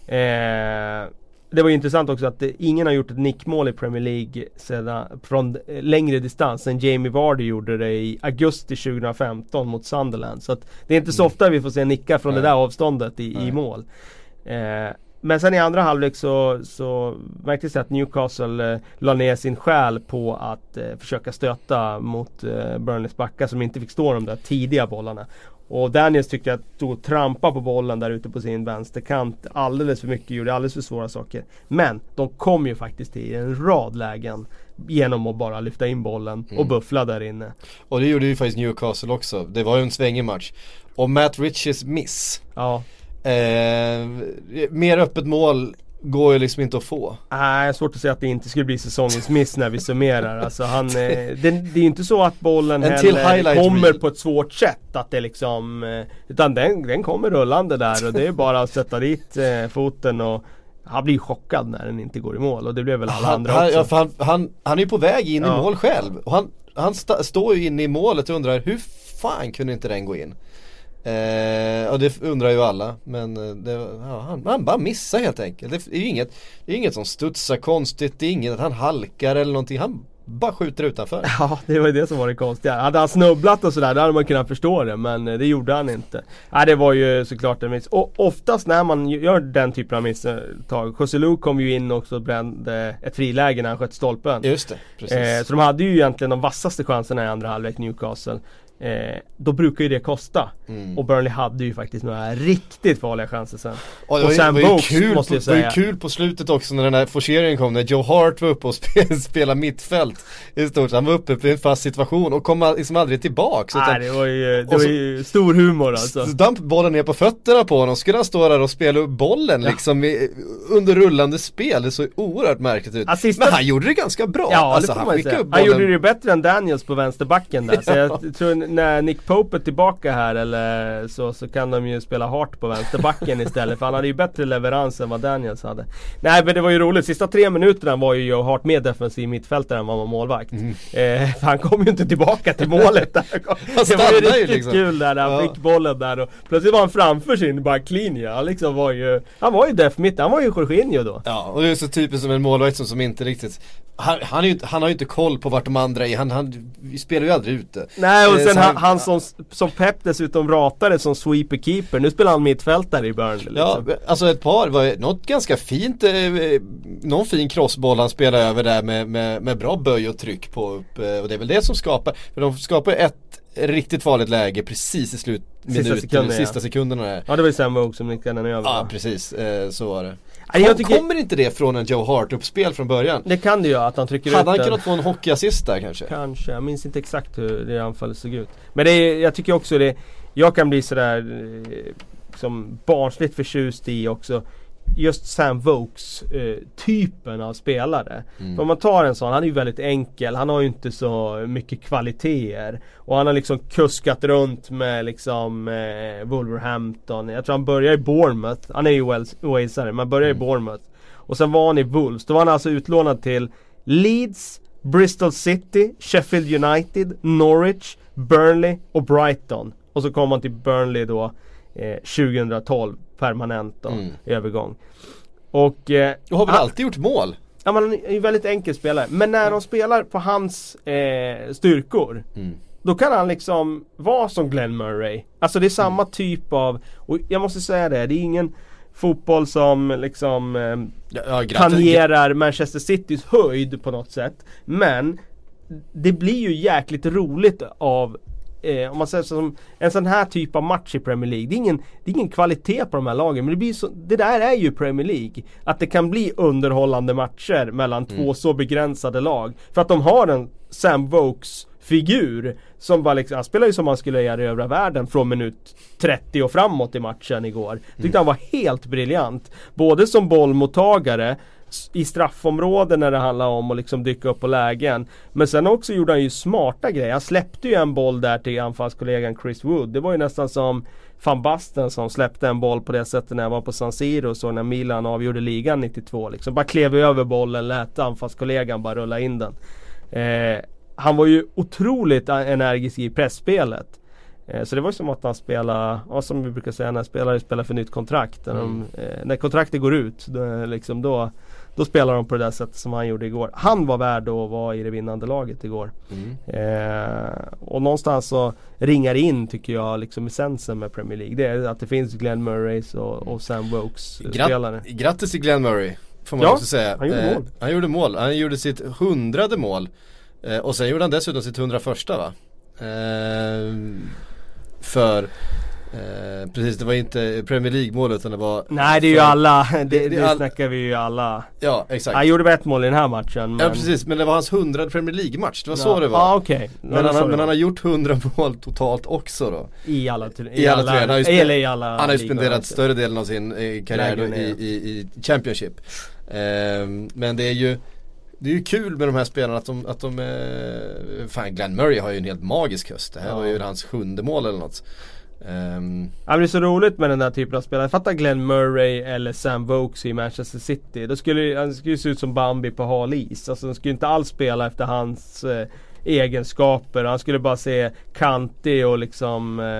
Eh... Det var intressant också att ingen har gjort ett nickmål i Premier League sedan, från längre distans än Jamie Vardy gjorde det i augusti tjugohundrafemton mot Sunderland. Så att det är inte så ofta vi får se nickar från Nej. det där avståndet i, i mål. Eh, men sen i andra halvlek så, så märktes det att Newcastle eh, la ner sin själ på att eh, försöka stöta mot eh, Burnleys backar som inte fick stå de där tidiga bollarna. Och Daniels tyckte att stod trampa på bollen där ute på sin vänsterkant alldeles för mycket, gjorde alldeles för svåra saker. Men de kom ju faktiskt till en rad lägen genom att bara lyfta in bollen mm. och buffla där inne. Och det gjorde ju faktiskt Newcastle också. Det var ju en svängig match. Och Matt Ritchies miss. Ja. Eh, mer öppet mål går ju liksom inte att få. Nej, svårt att säga att det inte skulle bli säsongens miss när vi summerar. Alltså han, det, det är ju inte så att bollen en heller kommer på ett svårt sätt. Att det liksom, utan den, den kommer rullande där och det är bara att sätta dit eh, foten och han blir chockad när den inte går i mål. Och det blev väl alla han, andra han, också. Ja, för han, han, han är ju på väg in ja. i mål själv. Och han, han sta, står ju inne i målet och undrar hur fan kunde inte den gå in? Eh, och det undrar ju alla. Men det, ja, han, han bara missar helt enkelt. Det är ju inget, det är inget som studsar konstigt. Det är inget att han halkar eller någonting. Han bara skjuter utanför. Ja, det var ju det som var det konstiga. Hade han snubblat och sådär, då hade man kunnat förstå det. Men det gjorde han inte. Ja, det var ju såklart en miss. Och oftast när man gör den typen av misstag. Joselu kom ju in också och brände ett friläge när han sköt stolpen. Just det, precis. Eh, så de hade ju egentligen de vassaste chanserna i andra halvlek, Newcastle. Eh, då brukar ju det kosta. Mm. Och Burnley hade ju faktiskt några riktigt farliga chanser sen. Och, och sen Vokes måste jag säga. Det var ju kul på slutet också när den här forceringen kom, när Joe Hart var uppe och spelade, spelade mittfält i stort. Han var uppe i en fast situation och kom liksom aldrig tillbaka. Nej, det var ju, det var ju stor humor alltså. Damp bollen ner på fötterna på honom. Skulle han stå där och spela upp bollen ja. liksom i, under rullande spel. Det såg oerhört märkligt ut. Assistent... Men han gjorde det ganska bra. Ja, alltså, det får han säga. Upp han gjorde det bättre än Daniels på vänsterbacken där. Så jag tror när Nick Pope är tillbaka här eller så, så kan de ju spela hårt på vänsterbacken istället. För han hade ju bättre leverans än vad Daniels hade. Nej, men det var ju roligt. Sista tre minuterna var ju Joe Hart mer defensiv mittfältare än vad man var målvakt. Mm. Eh, för han kom ju inte tillbaka till målet där. Det var ju riktigt liksom. Kul där när han ja. fick bollen där och plötsligt var han framför sin backlinje. Han liksom var ju, han var ju def mitt. Han var ju Jorginho då. Ja, och det är så typiskt som en målvakt som, som inte riktigt han, han, är ju inte, han har ju inte koll på vart de andra är. Han, han vi spelar ju aldrig ute. Nej, och sen han, han som, som Pep dessutom ratade som sweeper keeper. Nu spelar han mittfältare i Burnley liksom. Ja, alltså ett par var något ganska fint eh, någon fin crossboll han spelar över där med, med, med bra böj och tryck på upp, eh, och det är väl det som skapar, för de skapar ett riktigt farligt läge precis i slutminuten, sista, sekunder, sista ja. sekunderna där. Ja, det var ju Sam Vokes som nickade den över. Ja, precis, eh, så var det. Kom, jag tycker... Kommer inte det från en Joe Hart-uppspel från början? Det kan det ju, att han trycker ut. Hade han kunnat få en hockeyassist där kanske? Kanske, jag minns inte exakt hur det anfallet såg ut. Men det är, jag tycker också det, jag kan bli sådär som barnsligt förtjust i också just Sam Vokes eh, typen av spelare. Mm. För om man tar en sån, han är ju väldigt enkel. Han har ju inte så mycket kvaliteter. Och han har liksom kuskat runt med liksom eh, Wolverhampton. Jag tror han börjar i Bournemouth. Han är ju Walesare, men börjar mm. i Bournemouth. Och sen var han i Wolves. Då var han alltså utlånad till Leeds, Bristol City, Sheffield United, Norwich, Burnley och Brighton. Och så kom han till Burnley då eh, tjugohundratolv. Permanent då, mm. övergång. Och, eh, och har väl han, alltid gjort mål? Ja, man är ju väldigt enkel spelare. Men när mm. de spelar på hans eh, styrkor mm. då kan han liksom vara som Glenn Murray. Alltså det är samma mm. typ av, och jag måste säga det, det är ingen fotboll som liksom eh, ja, ja, tangerar Manchester Citys höjd på något sätt. Men det blir ju jäkligt roligt av Eh, om man säger som en sån här typ av match i Premier League. Det är ingen, det är ingen kvalitet på de här lagen, men det, blir så, det där är ju Premier League. Att det kan bli underhållande matcher mellan mm. två så begränsade lag. För att de har en Sam Vokes figur som bara liksom, han spelar ju som man skulle göra i övriga världen från minut trettio och framåt i matchen igår. Mm. Tyckte han var helt briljant. Både som bollmottagare i straffområden när det handlar om att liksom dyka upp på lägen. Men sen också gjorde han ju smarta grejer. Han släppte ju en boll där till anfallskollegan Chris Wood. Det var ju nästan som Van Basten som släppte en boll på det sättet när jag var på San Siro, så när Milan avgjorde ligan nittiotvå. Liksom. Bara klev över bollen, lät anfallskollegan bara rulla in den. Eh, han var ju otroligt energisk i pressspelet. Eh, så det var ju som att han spelade, ja, som vi brukar säga när spelare spelar för nytt kontrakt. När, mm. de, eh, när kontraktet går ut, då, liksom, då, då spelar de på det där sättet som han gjorde igår. Han var värd att vara i det vinnande laget igår. Mm. Eh, och någonstans så ringar in, tycker jag, liksom essensen med Premier League. Det är att det finns Glenn Murrays och, och Sam Vokes Grat- spelare. Grattis till Glenn Murray, får man ja, också säga. Han gjorde, eh, mål. han gjorde mål. Han gjorde sitt hundrade mål. Eh, och sen gjorde han dessutom sitt hundraförsta, va? Eh, för eh, precis, det var inte Premier League-målet, utan det var... Nej, det är ju alla, det, det, det all... snackar vi ju alla. Ja, exakt. Han gjorde väl ett mål i den här matchen, men... Ja, precis, men det var hans hundrade Premier League-match. Det var ja. så det var. Ja, okej. Okay. Men, han, men han har gjort hundra mål totalt också då. I alla I, I alla, alla, alla eller i alla Han har ju spenderat större delen av sin eh, karriär i, i, i Championship. eh, Men det är ju Det är ju kul med de här spelarna att de, att de eh, fan, Glenn Murray har ju en helt magisk höst. Det här ja. var ju hans sjunde mål eller något. Um, ja, det är så roligt med den där typen av spelare. Fatta Glenn Murray eller Sam Vokes i Manchester City. Då skulle han skulle se ut som Bambi på hal is. Alltså han skulle inte alls spela efter hans eh, egenskaper. Han skulle bara se kantig och liksom eh,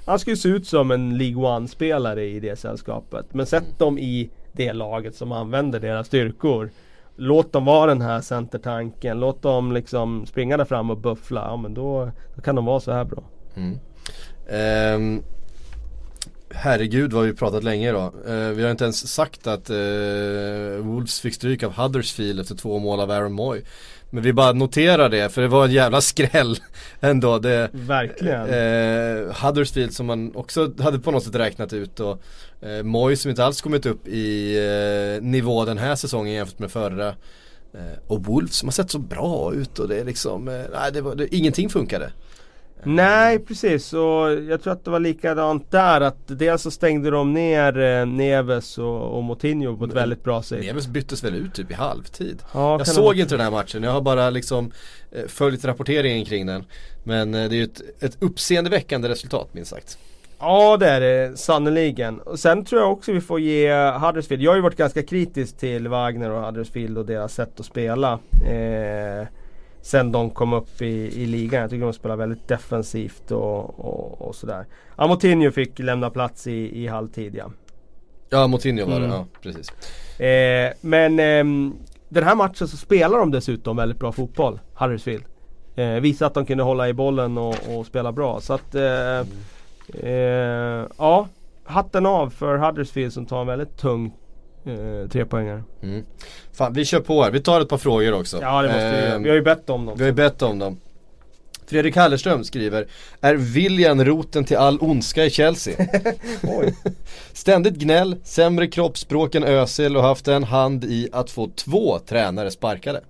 han skulle se ut som en League One-spelare i det sällskapet. Men sätt dem i det laget som använder deras styrkor. Låt dem vara den här centertanken. Låt dem liksom springa där fram och buffla. Ja, men då, då kan de vara så här bra. Mm. Um, herregud vad vi pratat länge då. Uh, vi har inte ens sagt att uh, Wolves fick stryk av Huddersfield efter två mål av Aaron Moy. Men vi bara noterar det, för det var en jävla skräll ändå. Det, Verkligen. Uh, Huddersfield som man också hade på något sätt räknat ut, och uh, Moy som inte alls kommit upp i uh, nivå den här säsongen jämfört med förra. Uh, och Wolves som har sett så bra ut, och det är liksom, uh, nej, det var, det, ingenting funkade. Nej, precis. Och jag tror att det var likadant där, att dels så stängde de ner eh, Neves och, och Moutinho på ett Men, väldigt bra sätt. Neves byttes väl ut typ i halvtid. Ja, jag såg inte den här matchen. Jag har bara liksom eh, följt rapporteringen kring den. Men eh, det är ju ett, ett uppseendeväckande resultat, minst sagt. Ja, det är det sannoliken. Och sen tror jag också vi får ge Huddersfield. Jag har ju varit ganska kritisk till Wagner och Huddersfield och deras sätt att spela. Eh, Sen de kom upp i, i ligan. Jag tycker de spelar väldigt defensivt och, och, och sådär. Moutinho fick lämna plats i, i halvtid, ja. Ja, Moutinho var mm. det, ja, precis. Eh, men eh, den här matchen så spelar de dessutom väldigt bra fotboll, Huddersfield. Eh, visar att de kunde hålla i bollen och, och spela bra. Så att, eh, mm. eh, ja, hatten av för Huddersfield som tar en väldigt tung Eh, tre poängare. Mm. Fan, vi kör på här. Vi tar ett par frågor också. Ja, det måste vi göra. Vi har ju bett om dem. Vi har ju bett om dem. Fredrik Hallerström skriver: är Willian roten till all ondska i Chelsea? Oj. Ständigt gnäll, sämre kroppsspråk än Özil och haft en hand i att få två tränare sparkade.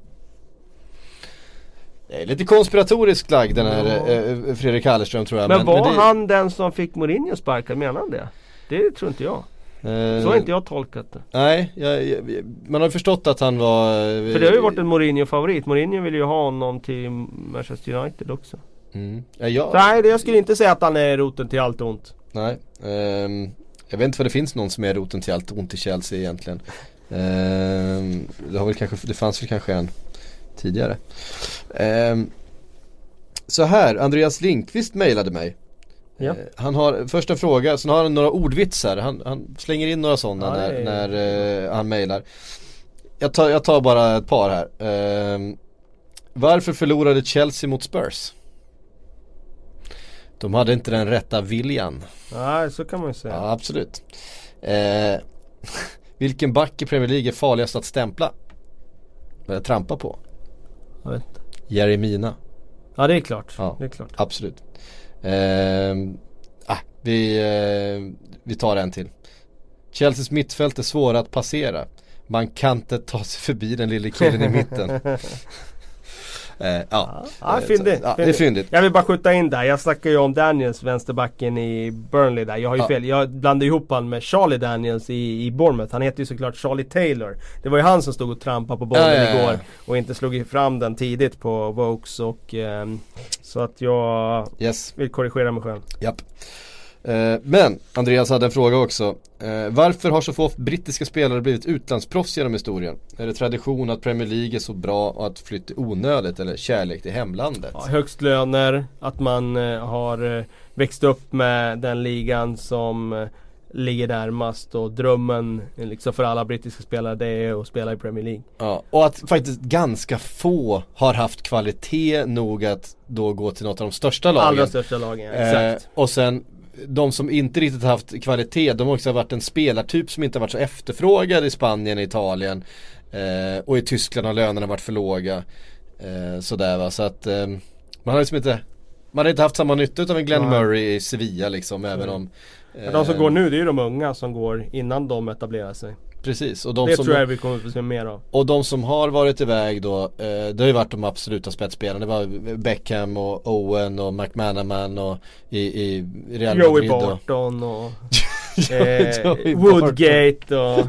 Det är lite konspiratoriskt lagd den här ja. eh, Fredrik Hallerström, tror jag. Men, men var men det... han den som fick Mourinho sparkad, menar han det? Det tror inte jag. Uh, Så har inte jag tolkat det. Nej, jag, jag, man har förstått att han var... För det har ju varit en Mourinho-favorit. Mourinho vill ju ha honom till Manchester United också. Mm. Ja, jag... Nej, jag skulle inte säga att han är roten till allt ont. Nej, um, jag vet inte vad det finns någon som är roten till allt ont i Chelsea egentligen. um, det, har väl kanske, det fanns väl kanske en tidigare. um, Så här, Andreas Linkvist mejlade mig. Ja. Han har första fråga, sen har han några ordvitsar. Han, han slänger in några sådana ja, när, när uh, han mejlar. Jag tar, jag tar bara ett par här. Uh, varför förlorade Chelsea mot Spurs? De hade inte den rätta viljan. Nej, så kan man ju säga. Ja, absolut. Uh, vilken back i Premier League är farligast att stämpla? Eller trampa på? Jag vet inte. Jeremina. Ja, det är klart. Ja, det är klart. Absolut. Uh, ah, vi, uh, vi tar en till. Chelseas mittfält är svåra att passera. Man kan inte ta sig förbi den lilla killen i mitten. uh, ja, ja, ja, fyndigt, ja, det är fyndigt. Jag vill bara skjuta in där. Jag snackar ju om Daniels, vänsterbacken i Burnley där. Jag har ju ja. fel. Jag blandade ihop han med Charlie Daniels i, i Bournemouth. Han heter ju såklart Charlie Taylor. Det var ju han som stod och trampade på bollen ja, ja, ja. igår och inte slog fram den tidigt på Vokes och um, så att jag yes. vill korrigera mig själv. Japp. Uh, men Andreas hade en fråga också. Uh, varför har så få brittiska spelare blivit utlandsproffs genom historien? Är det tradition att Premier League är så bra och att flytta onödigt, eller kärlek till hemlandet? Ja, högst löner, att man uh, har uh, växt upp med den ligan som uh, ligger närmast, och drömmen liksom för alla brittiska spelare, det är att spela i Premier League. Ja, och att faktiskt ganska få har haft kvalitet nog att då gå till något av de största lagen. Allra största lagen, ja, exakt. Uh, och sen de som inte riktigt haft kvalitet, de har också varit en spelartyp som inte har varit så efterfrågad i Spanien, i Italien eh, och i Tyskland har lönerna varit för låga eh, sådär va, så att eh, man har liksom inte man har inte haft samma nytta av en Glenn ja. Murray i Sevilla liksom, mm. även om eh, de som går nu, det är ju de unga som går innan de etablerar sig. Precis, och de det som tror jag vi kommer att se mer av. Och de som har varit iväg då, eh, det har ju varit de absoluta spetsspelarna. Det var Beckham och Owen och McManaman och i, i Real Madrid. Joey Barton och, och eh, Woodgate och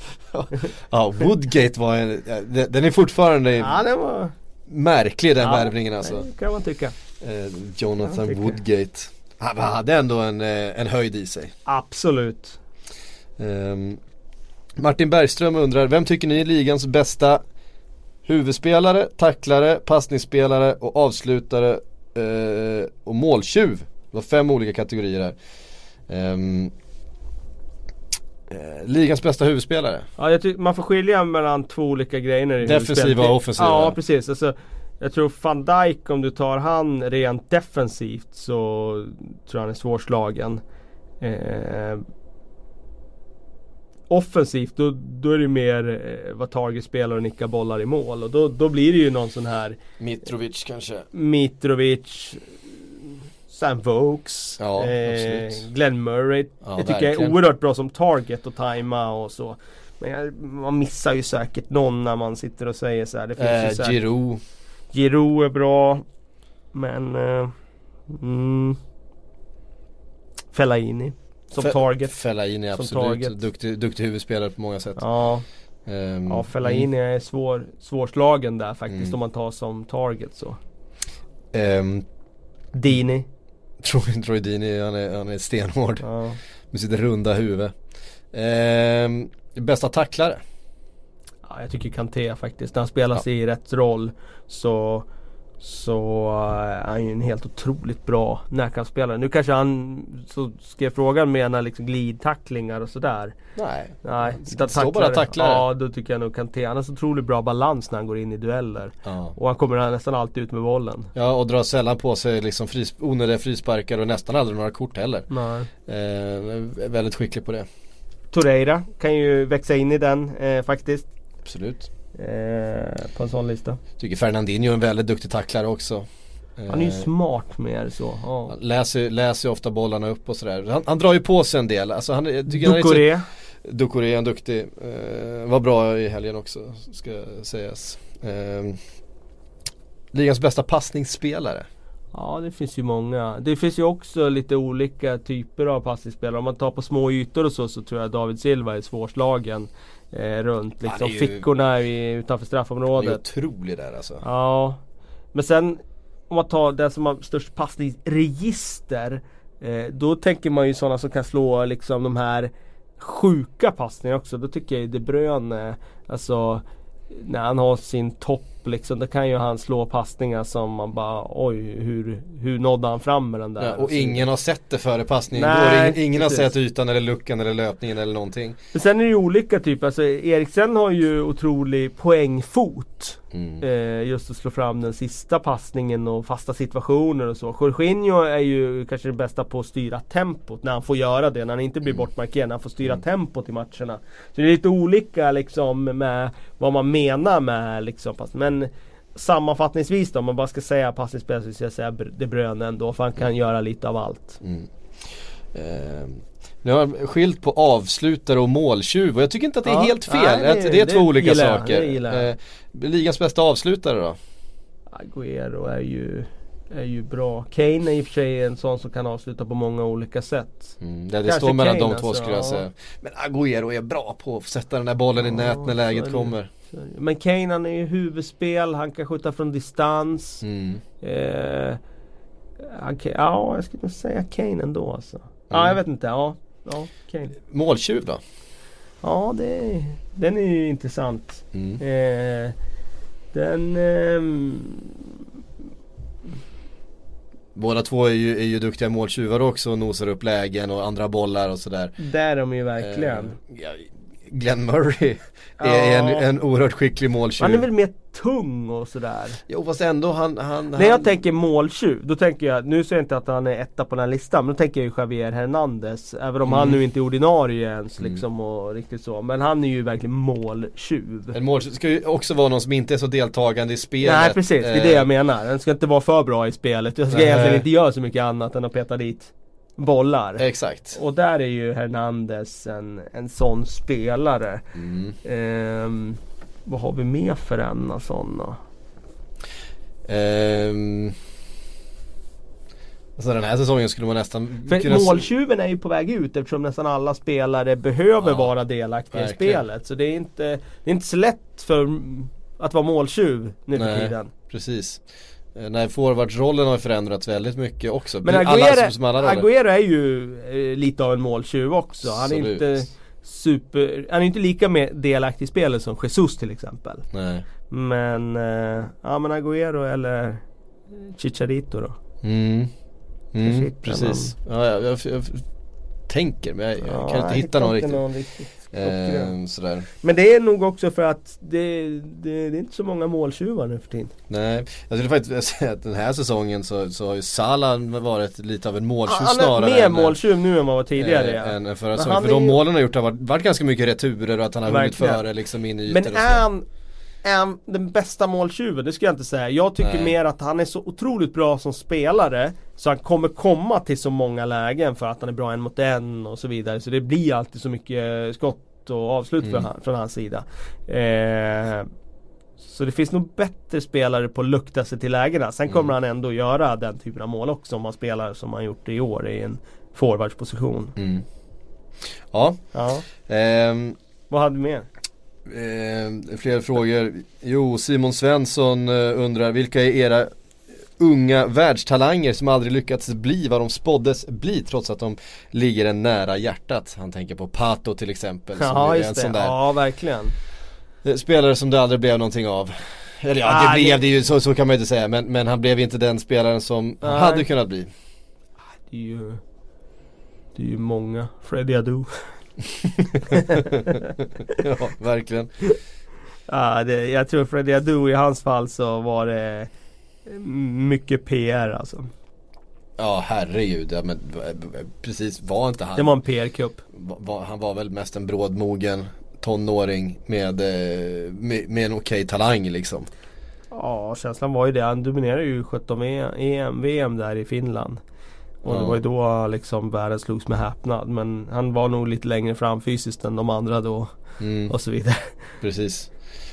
ja, Woodgate var en, den är fortfarande ja, det var märklig, den ja, värvningen alltså. Det kan man tycka. eh, Jonathan tycka. Woodgate han hade ändå en, en höjd i sig. Absolut. um, Martin Bergström undrar: vem tycker ni är ligans bästa huvudspelare, tacklare, passningsspelare och avslutare eh, och måltjuv Det var fem olika kategorier här. Um, eh, ligans bästa huvudspelare. Ja, jag tycker man får skilja mellan två olika grejer i defensiva och offensiva. Ja, precis. Alltså, jag tror Van Dijk, om du tar han rent defensivt, så tror jag han är svårslagen. Eh, offensivt, då, då är det mer eh, vad Target spelar och nickar bollar i mål. Och då, då blir det ju någon sån här Mitrovic kanske. Mitrovic, Sam Vokes, ja, eh, Glenn Murray. Ja, jag tycker verkligen. jag är oerhört bra som target och tajma och så. Men jag, man missar ju säkert någon när man sitter och säger så här. Det finns eh, ju säkert, Giroud. Giroud är bra. Men eh, mm, Fellaini som Fe- target. Fellaini är som absolut target. duktig, duktig huvudspelare på många sätt. Ja, um, ja Fellaini är svår, svårslagen där faktiskt Mm. om man tar som target så. um, Dini. Troy, Troy Dini, han är, han är stenhård Ja. med sitt runda huvud. Um, bästa tacklare. Ja, jag tycker Kanté faktiskt. När han spelar sig Ja. i rätt roll så så är han ju en helt otroligt bra närkampsspelare. Nu kanske han, så ska jag fråga, menar liksom glidtacklingar och sådär. Nej, Nej, det står bara tacklare. Ja, då tycker jag nog Kanté. Han har så otroligt bra balans när han går in i dueller. Ja. Och han kommer nästan alltid ut med bollen. Ja, och drar sällan på sig liksom fris- onödiga frisparkar och nästan aldrig några kort heller. Nej. Eh, väldigt skicklig på det. Torreira kan ju växa in i den eh, faktiskt. Absolut. Eh, på en sån lista. Tycker Fernandinho är en väldigt duktig tacklare också. Han är ju smart mer så. Ja. Han läser, läser ju ofta bollarna upp och sådär. Han, han drar ju på sig en del. Alltså han, jag tycker Doucouré. Han är så, Doucouré är en duktig. Eh, var bra i helgen också, ska sägas. Eh, ligans bästa passningsspelare. Ja, det finns ju många. Det finns ju också lite olika typer av passningsspelare. Om man tar på små ytor och så, så tror jag David Silva är svårslagen eh, runt liksom är ju, fickorna i, utanför straffområdet. Han är otrolig där alltså. Ja, men sen om man tar den som har störst passningsregister, eh, då tänker man ju sådana som kan slå liksom de här sjuka passningar också. Då tycker jag De Bruyne, alltså när han har sin topp liksom, då kan ju han slå passningar som man bara, oj, hur, hur nådde han fram med den där? Ja, och så, ingen har sett det före passningen. Nej, ingen ingen har precis. sett ytan eller luckan eller löpningen eller någonting. Men sen är det ju olika typer. Alltså Eriksen har ju otrolig poängfot. Mm. Eh, just att slå fram den sista passningen och fasta situationer och så. Jorginho är ju kanske den bästa på att styra tempot när han får göra det. När han inte blir Mm. bortmarkerad, när han får styra Mm. tempot i matcherna. Så det är lite olika liksom med vad man menar med liksom pass. Men sammanfattningsvis då, om man bara ska säga passningsspel, så ska jag säga De Bruyne ändå, för han kan göra lite av allt. Mm. Eh, nu har jag skilt på avslutare och måltjuv och jag tycker inte att det är Ja, helt fel. nej, att det- det är det två olika gillar jag, saker. det gillar jag. Eh, ligans bästa avslutare då? Agüero är ju är ju bra. Kane är i och för sig en sån som kan avsluta på många olika sätt. Mm, det det Kanske står mellan Kane, de två alltså, skulle jag ja. säga. Men Agüero är bra på att sätta den där bollen i Ja, nät när så läget är det. kommer. Men Kane, han är ju huvudspel, han kan skjuta från distans. Mm. Eh, han kan, ja, jag skulle nog säga Kane ändå alltså. Ja, Mm. jag vet inte. Ja, ja Kane. Måltjuv då? Ja, det, den är ju intressant. Mm. Eh, den... ehm, Båda två är ju, är ju duktiga måltjuvar också och nosar upp lägen och andra bollar och sådär. där är de ju verkligen. Eh, ja, Glenn Murray Ja. är en, en oerhört skicklig måltjuv. Han är väl mer tung och sådär. Jo fast ändå han... han När jag han, tänker måltjuv, då tänker jag, nu säger jag inte att han är etta på den här listan, men då tänker jag ju Javier Hernandez. Även om Mm. han nu inte är ordinarie ens Mm. liksom och riktigt så. Men han är ju verkligen måltjuv. En måltjuv ska ju också vara någon som inte är så deltagande i spelet. Nej precis, det är det jag menar. Den ska inte vara för bra i spelet. Jag ska Nej. egentligen inte göra så mycket annat än att peta dit bollar. Exakt. Och där är ju Hernandez en, en sån spelare. Mm. Ehm, vad har vi mer för en sån då? Ehm, alltså den här säsongen skulle man nästan För kunna... måltjuven är ju på väg ut eftersom nästan alla spelare behöver Ja, vara delaktiga verkligen. i spelet. Så det är inte, det är inte så lätt för att vara måltjuv nu för Nej. tiden. Precis. Eh, Nej, forwardsrollen har förändrats väldigt mycket också. Men alla, Agüero, som, som alla roller. Agüero är ju eh, lite av en måltjuv också. Han är Absolut. inte super, han är inte lika med delaktig i spelet som Jesus till exempel. Nej. Men, eh, ja men Agüero eller Chicharito då. Mm. Mm, precis. Ja, jag, jag, jag tänker men jag, jag ja, kan inte jag hitta någon riktigt. Någon riktigt Eh, sådär. Men det är nog också för att det, det, det är inte så många måltjuvar nu för tiden. Nej, jag skulle faktiskt säga att den här säsongen så, så har ju Salah varit lite av en måltjuv Han är snarare mer än, måltjuv nu än vad var tidigare. äh, än förra Men säsongen. han För är de ju- målen har gjort har varit, varit ganska mycket returer och att han har hunnit Verkligen. före liksom in i ytor. Men och så. är han, är han den bästa måltjuven? Det skulle jag inte säga. Jag tycker Nej. mer att han är så otroligt bra som spelare, så han kommer komma till så många lägen för att han är bra en mot en och så vidare. Så det blir alltid så mycket skott och avslut Mm. för han, från hans sida. Eh, så det finns nog bättre spelare på att lukta sig till lägena. Sen kommer Mm. han ändå göra den typen av mål också om han spelar som han gjort i år i en forwardsposition. Mm. Ja. Ja. Ehm, Vad hade vi mer? eh, fler frågor. Jo, Simon Svensson eh, undrar vilka är era unga världstalanger som aldrig lyckats bli vad de spåddes bli trots att de ligger en nära hjärtat. Han tänker på Pato till exempel. Som Ja, är en just det. sån där Ja, verkligen. spelare som det aldrig blev någonting av. Eller ja, Ah, det blev det- det ju, så, så kan man ju inte säga. Men, men han blev inte den spelaren som han Nej. hade kunnat bli. Det är ju, det är ju många. Freddie Adu. Ja, verkligen. Ja, det, jag tror Freddie Adu i hans fall så var det mycket P R alltså. Ja, herregud. Ja, men, precis, var inte han Det var en P R-kupp. var, han var väl mest en brådmogen tonåring med, eh, med, med en okej talang liksom. Ja, känslan var ju det. Han dominerade ju sjutton E M, V M där i Finland. Och Ja. det var ju då liksom världen slogs med häpnad. Men han var nog lite längre fram fysiskt än de andra då. Mm, Och så vidare. precis.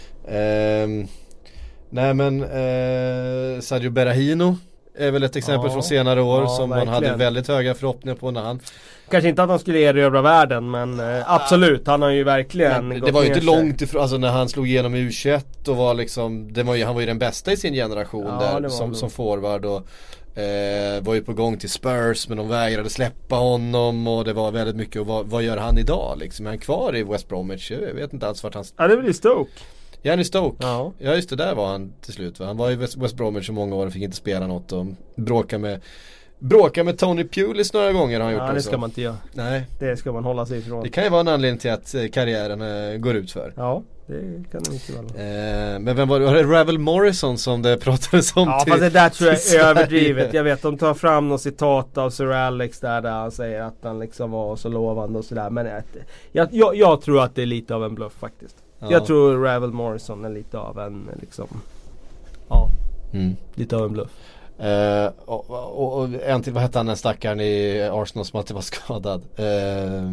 Ehm, nej men eh, Sadio Berahino är väl ett exempel Ja, från senare år ja, som man verkligen. hade väldigt höga förhoppningar på när han. Kanske inte att han skulle erövra världen, men eh, absolut. Han har ju verkligen Men gått det var ju ner inte sig. långt ifrån, alltså när han slog igenom i U tjugoett och var liksom, det var ju, han var ju den bästa i sin generation Ja, det där var som, det. som forward och eh, var ju på gång till Spurs men de vägrade släppa honom och det var väldigt mycket och vad, vad gör han idag liksom? Är han kvar i West Bromwich? Jag vet inte alls vart han... Ja, det är väl i Stoke. Ja, han är i Stoke. Ja. Ja just det, där var han till slut va? Han var i West, West Bromwich i många år och fick inte spela något och bråka med Bråka med Tony Pulis några gånger har han gjort Ja, det också. ska man inte göra. Nej, Det ska man hålla sig ifrån. det kan ju vara en anledning till att eh, karriären eh, går ut för. Ja, det kan det mycket väl vara. Eh, men vem var det? Var det Ravel Morrison som det pratades om? Ja, till, fast det där tror jag till är överdrivet. Sverige? Jag vet, de tar fram något citat av Sir Alex där, där han säger att han liksom var så lovande och sådär. Men jag, jag, jag, jag tror att det är lite av en bluff faktiskt. Ja. Jag tror Ravel Morrison är lite av en liksom, ja, Mm. lite av en bluff. Eh, och, och, och en till, vad hette han den stackaren i Arsenal som alltid var skadad? Eh,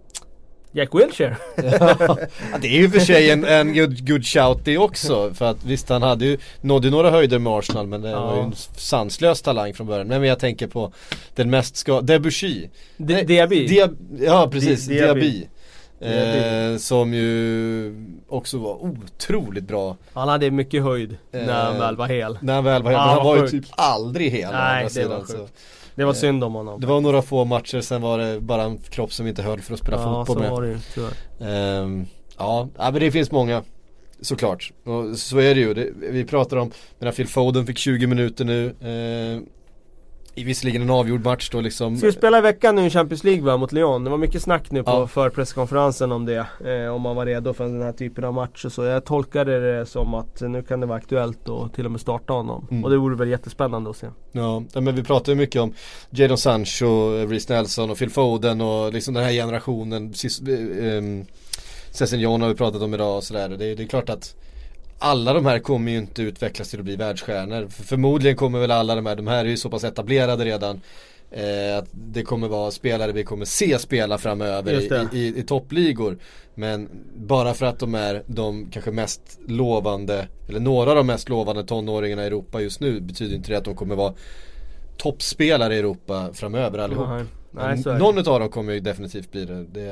Jack Wilshere. ja, det är ju för sig en, en good, good shout det också. För att visst, han hade ju, nådde ju några höjder med Arsenal men det Ja. var ju en sanslös talang från början. Men jag tänker på den mest skadade, Debussy. D- Diaby. Dia, ja precis, Di- Diaby. Diaby. Diaby. Eh, som ju också var otroligt bra Han hade mycket höjd Eh, när han väl var hel. när han väl var hel. Ja, Men han vad var ju sjukt. typ aldrig hel å Nej, andra det sidan, var så. sjukt. Det var synd om honom. Det var några få matcher, sen var det bara en kropp som inte höll för att spela ja, fotboll så med. var det ju, tyvärr. Ehm, ja, ja, men det finns många. Såklart. Och så är det ju. Det, vi pratar om när Phil Foden fick tjugo minuter nu. Ehm, I visserligen en avgjord match då liksom. Ska vi spela i veckan nu i Champions League va, mot Lyon? Det var mycket snack nu på Ja. för presskonferensen om det. Eh, om man var redo för den här typen av match och så. Jag tolkade det som att nu kan det vara aktuellt och till och med starta honom. Mm. Och det vore väl jättespännande att se. Ja, men vi pratar ju mycket om Jadon Sancho, Reece Nelson och Phil Foden och liksom den här generationen. um, Sessignon har vi pratat om idag och sådär. Det, det är klart att alla de här kommer ju inte utvecklas till att bli världsstjärnor. För förmodligen kommer väl alla de här, de här är ju så pass etablerade redan eh, att det kommer vara spelare vi kommer se spela framöver Just det. i, i, i toppligor. Men bara för att de är de kanske mest lovande, eller några av de mest lovande tonåringarna i Europa just nu, betyder inte det att de kommer vara toppspelare i Europa framöver allihop. Nej, nej, så är det. Någon av dem kommer ju definitivt bli det. Det,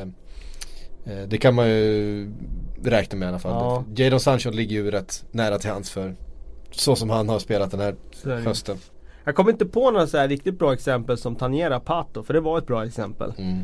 eh, det kan man ju räkna med i alla fall. Ja. Jadon Sancho ligger ju rätt nära till hands för så som han har spelat den här Så är det. hösten. Jag kommer inte på några så här riktigt bra exempel som Taniera Pato, för det var ett bra exempel. Mm.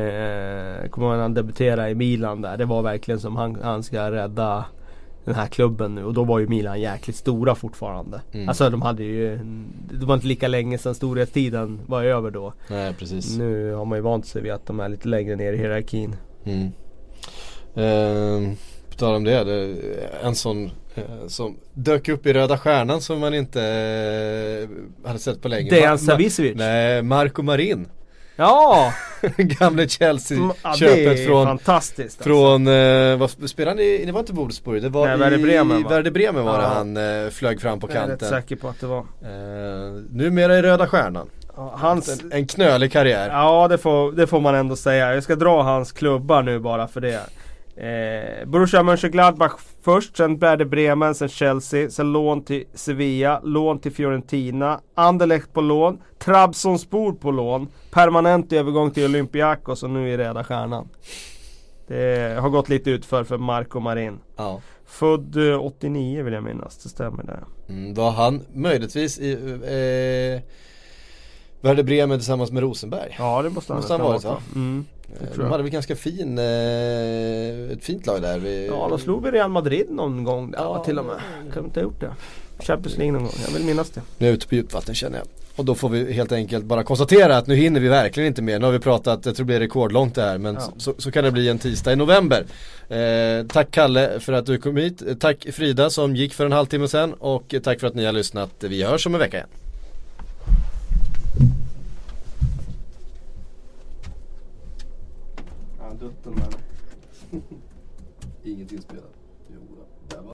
Eh, kommer man han debutera i Milan där. Det var verkligen som han, han ska rädda den här klubben nu. Och då var ju Milan jäkligt stora fortfarande. Mm. Alltså de hade ju det var inte lika länge sedan storhetstiden var över då. Nej, precis. Nu har man ju vant sig vid att de är lite längre ner i hierarkin. Mm. Eh, på tal om det, det en sån eh, som dök upp i Röda Stjärnan som man inte eh, hade sett på länge. Dejan Ma- Savicevic. Nej, Marco Marin. Ja! Gamle Chelsea-köpet ja, det är från fantastiskt alltså. Från, eh, vad spelade han i, det var inte Wolfsburg, det var Nej, i Werder Bremen, va? Werder Bremen var Ja. det han eh, flög fram på Jag är rätt kanten. säker på att det var. Eh, numera i Röda Stjärnan. Ja, hans, En, en knölig karriär. ja det får, det får man ändå säga. Jag ska dra hans klubbar nu bara för det. Eh, Borussia Mönchengladbach först, sen Werder Bremen, sen Chelsea, sen lån till Sevilla, lån till Fiorentina, Anderlecht på lån, Trabzonspor på lån, permanent övergång till Olympiakos och nu i Röda Stjärnan. Det har gått lite utför för Marco Marin. Ja. Född eh, åttionio vill jag minnas, det stämmer där. Mm, var han möjligtvis i eh, Werder Bremen tillsammans med Rosenberg? Ja, det måste han, Måste han ha varit, varit, va? mm, det Eh, tror De jag. hade väl ganska fin, eh, ett fint lag där. Vi, Ja, de slog väl Real Madrid någon gång där, Ja. va, till och med. Kan inte ha gjort det. Champions League någon gång, jag vill minnas det. Nu är jag ute på djupt vatten känner jag. Och då får vi helt enkelt bara konstatera att nu hinner vi verkligen inte mer. Nu har vi pratat, jag tror det blir rekordlångt det här. Men Ja. så, så kan det bli en tisdag i november. eh, Tack Kalle för att du kom hit. eh, Tack Frida som gick för en halvtimme sedan. Och eh, tack för att ni har lyssnat. Vi hörs om en vecka igen. Ja, dutten där. Inget inspelat. Jo, där var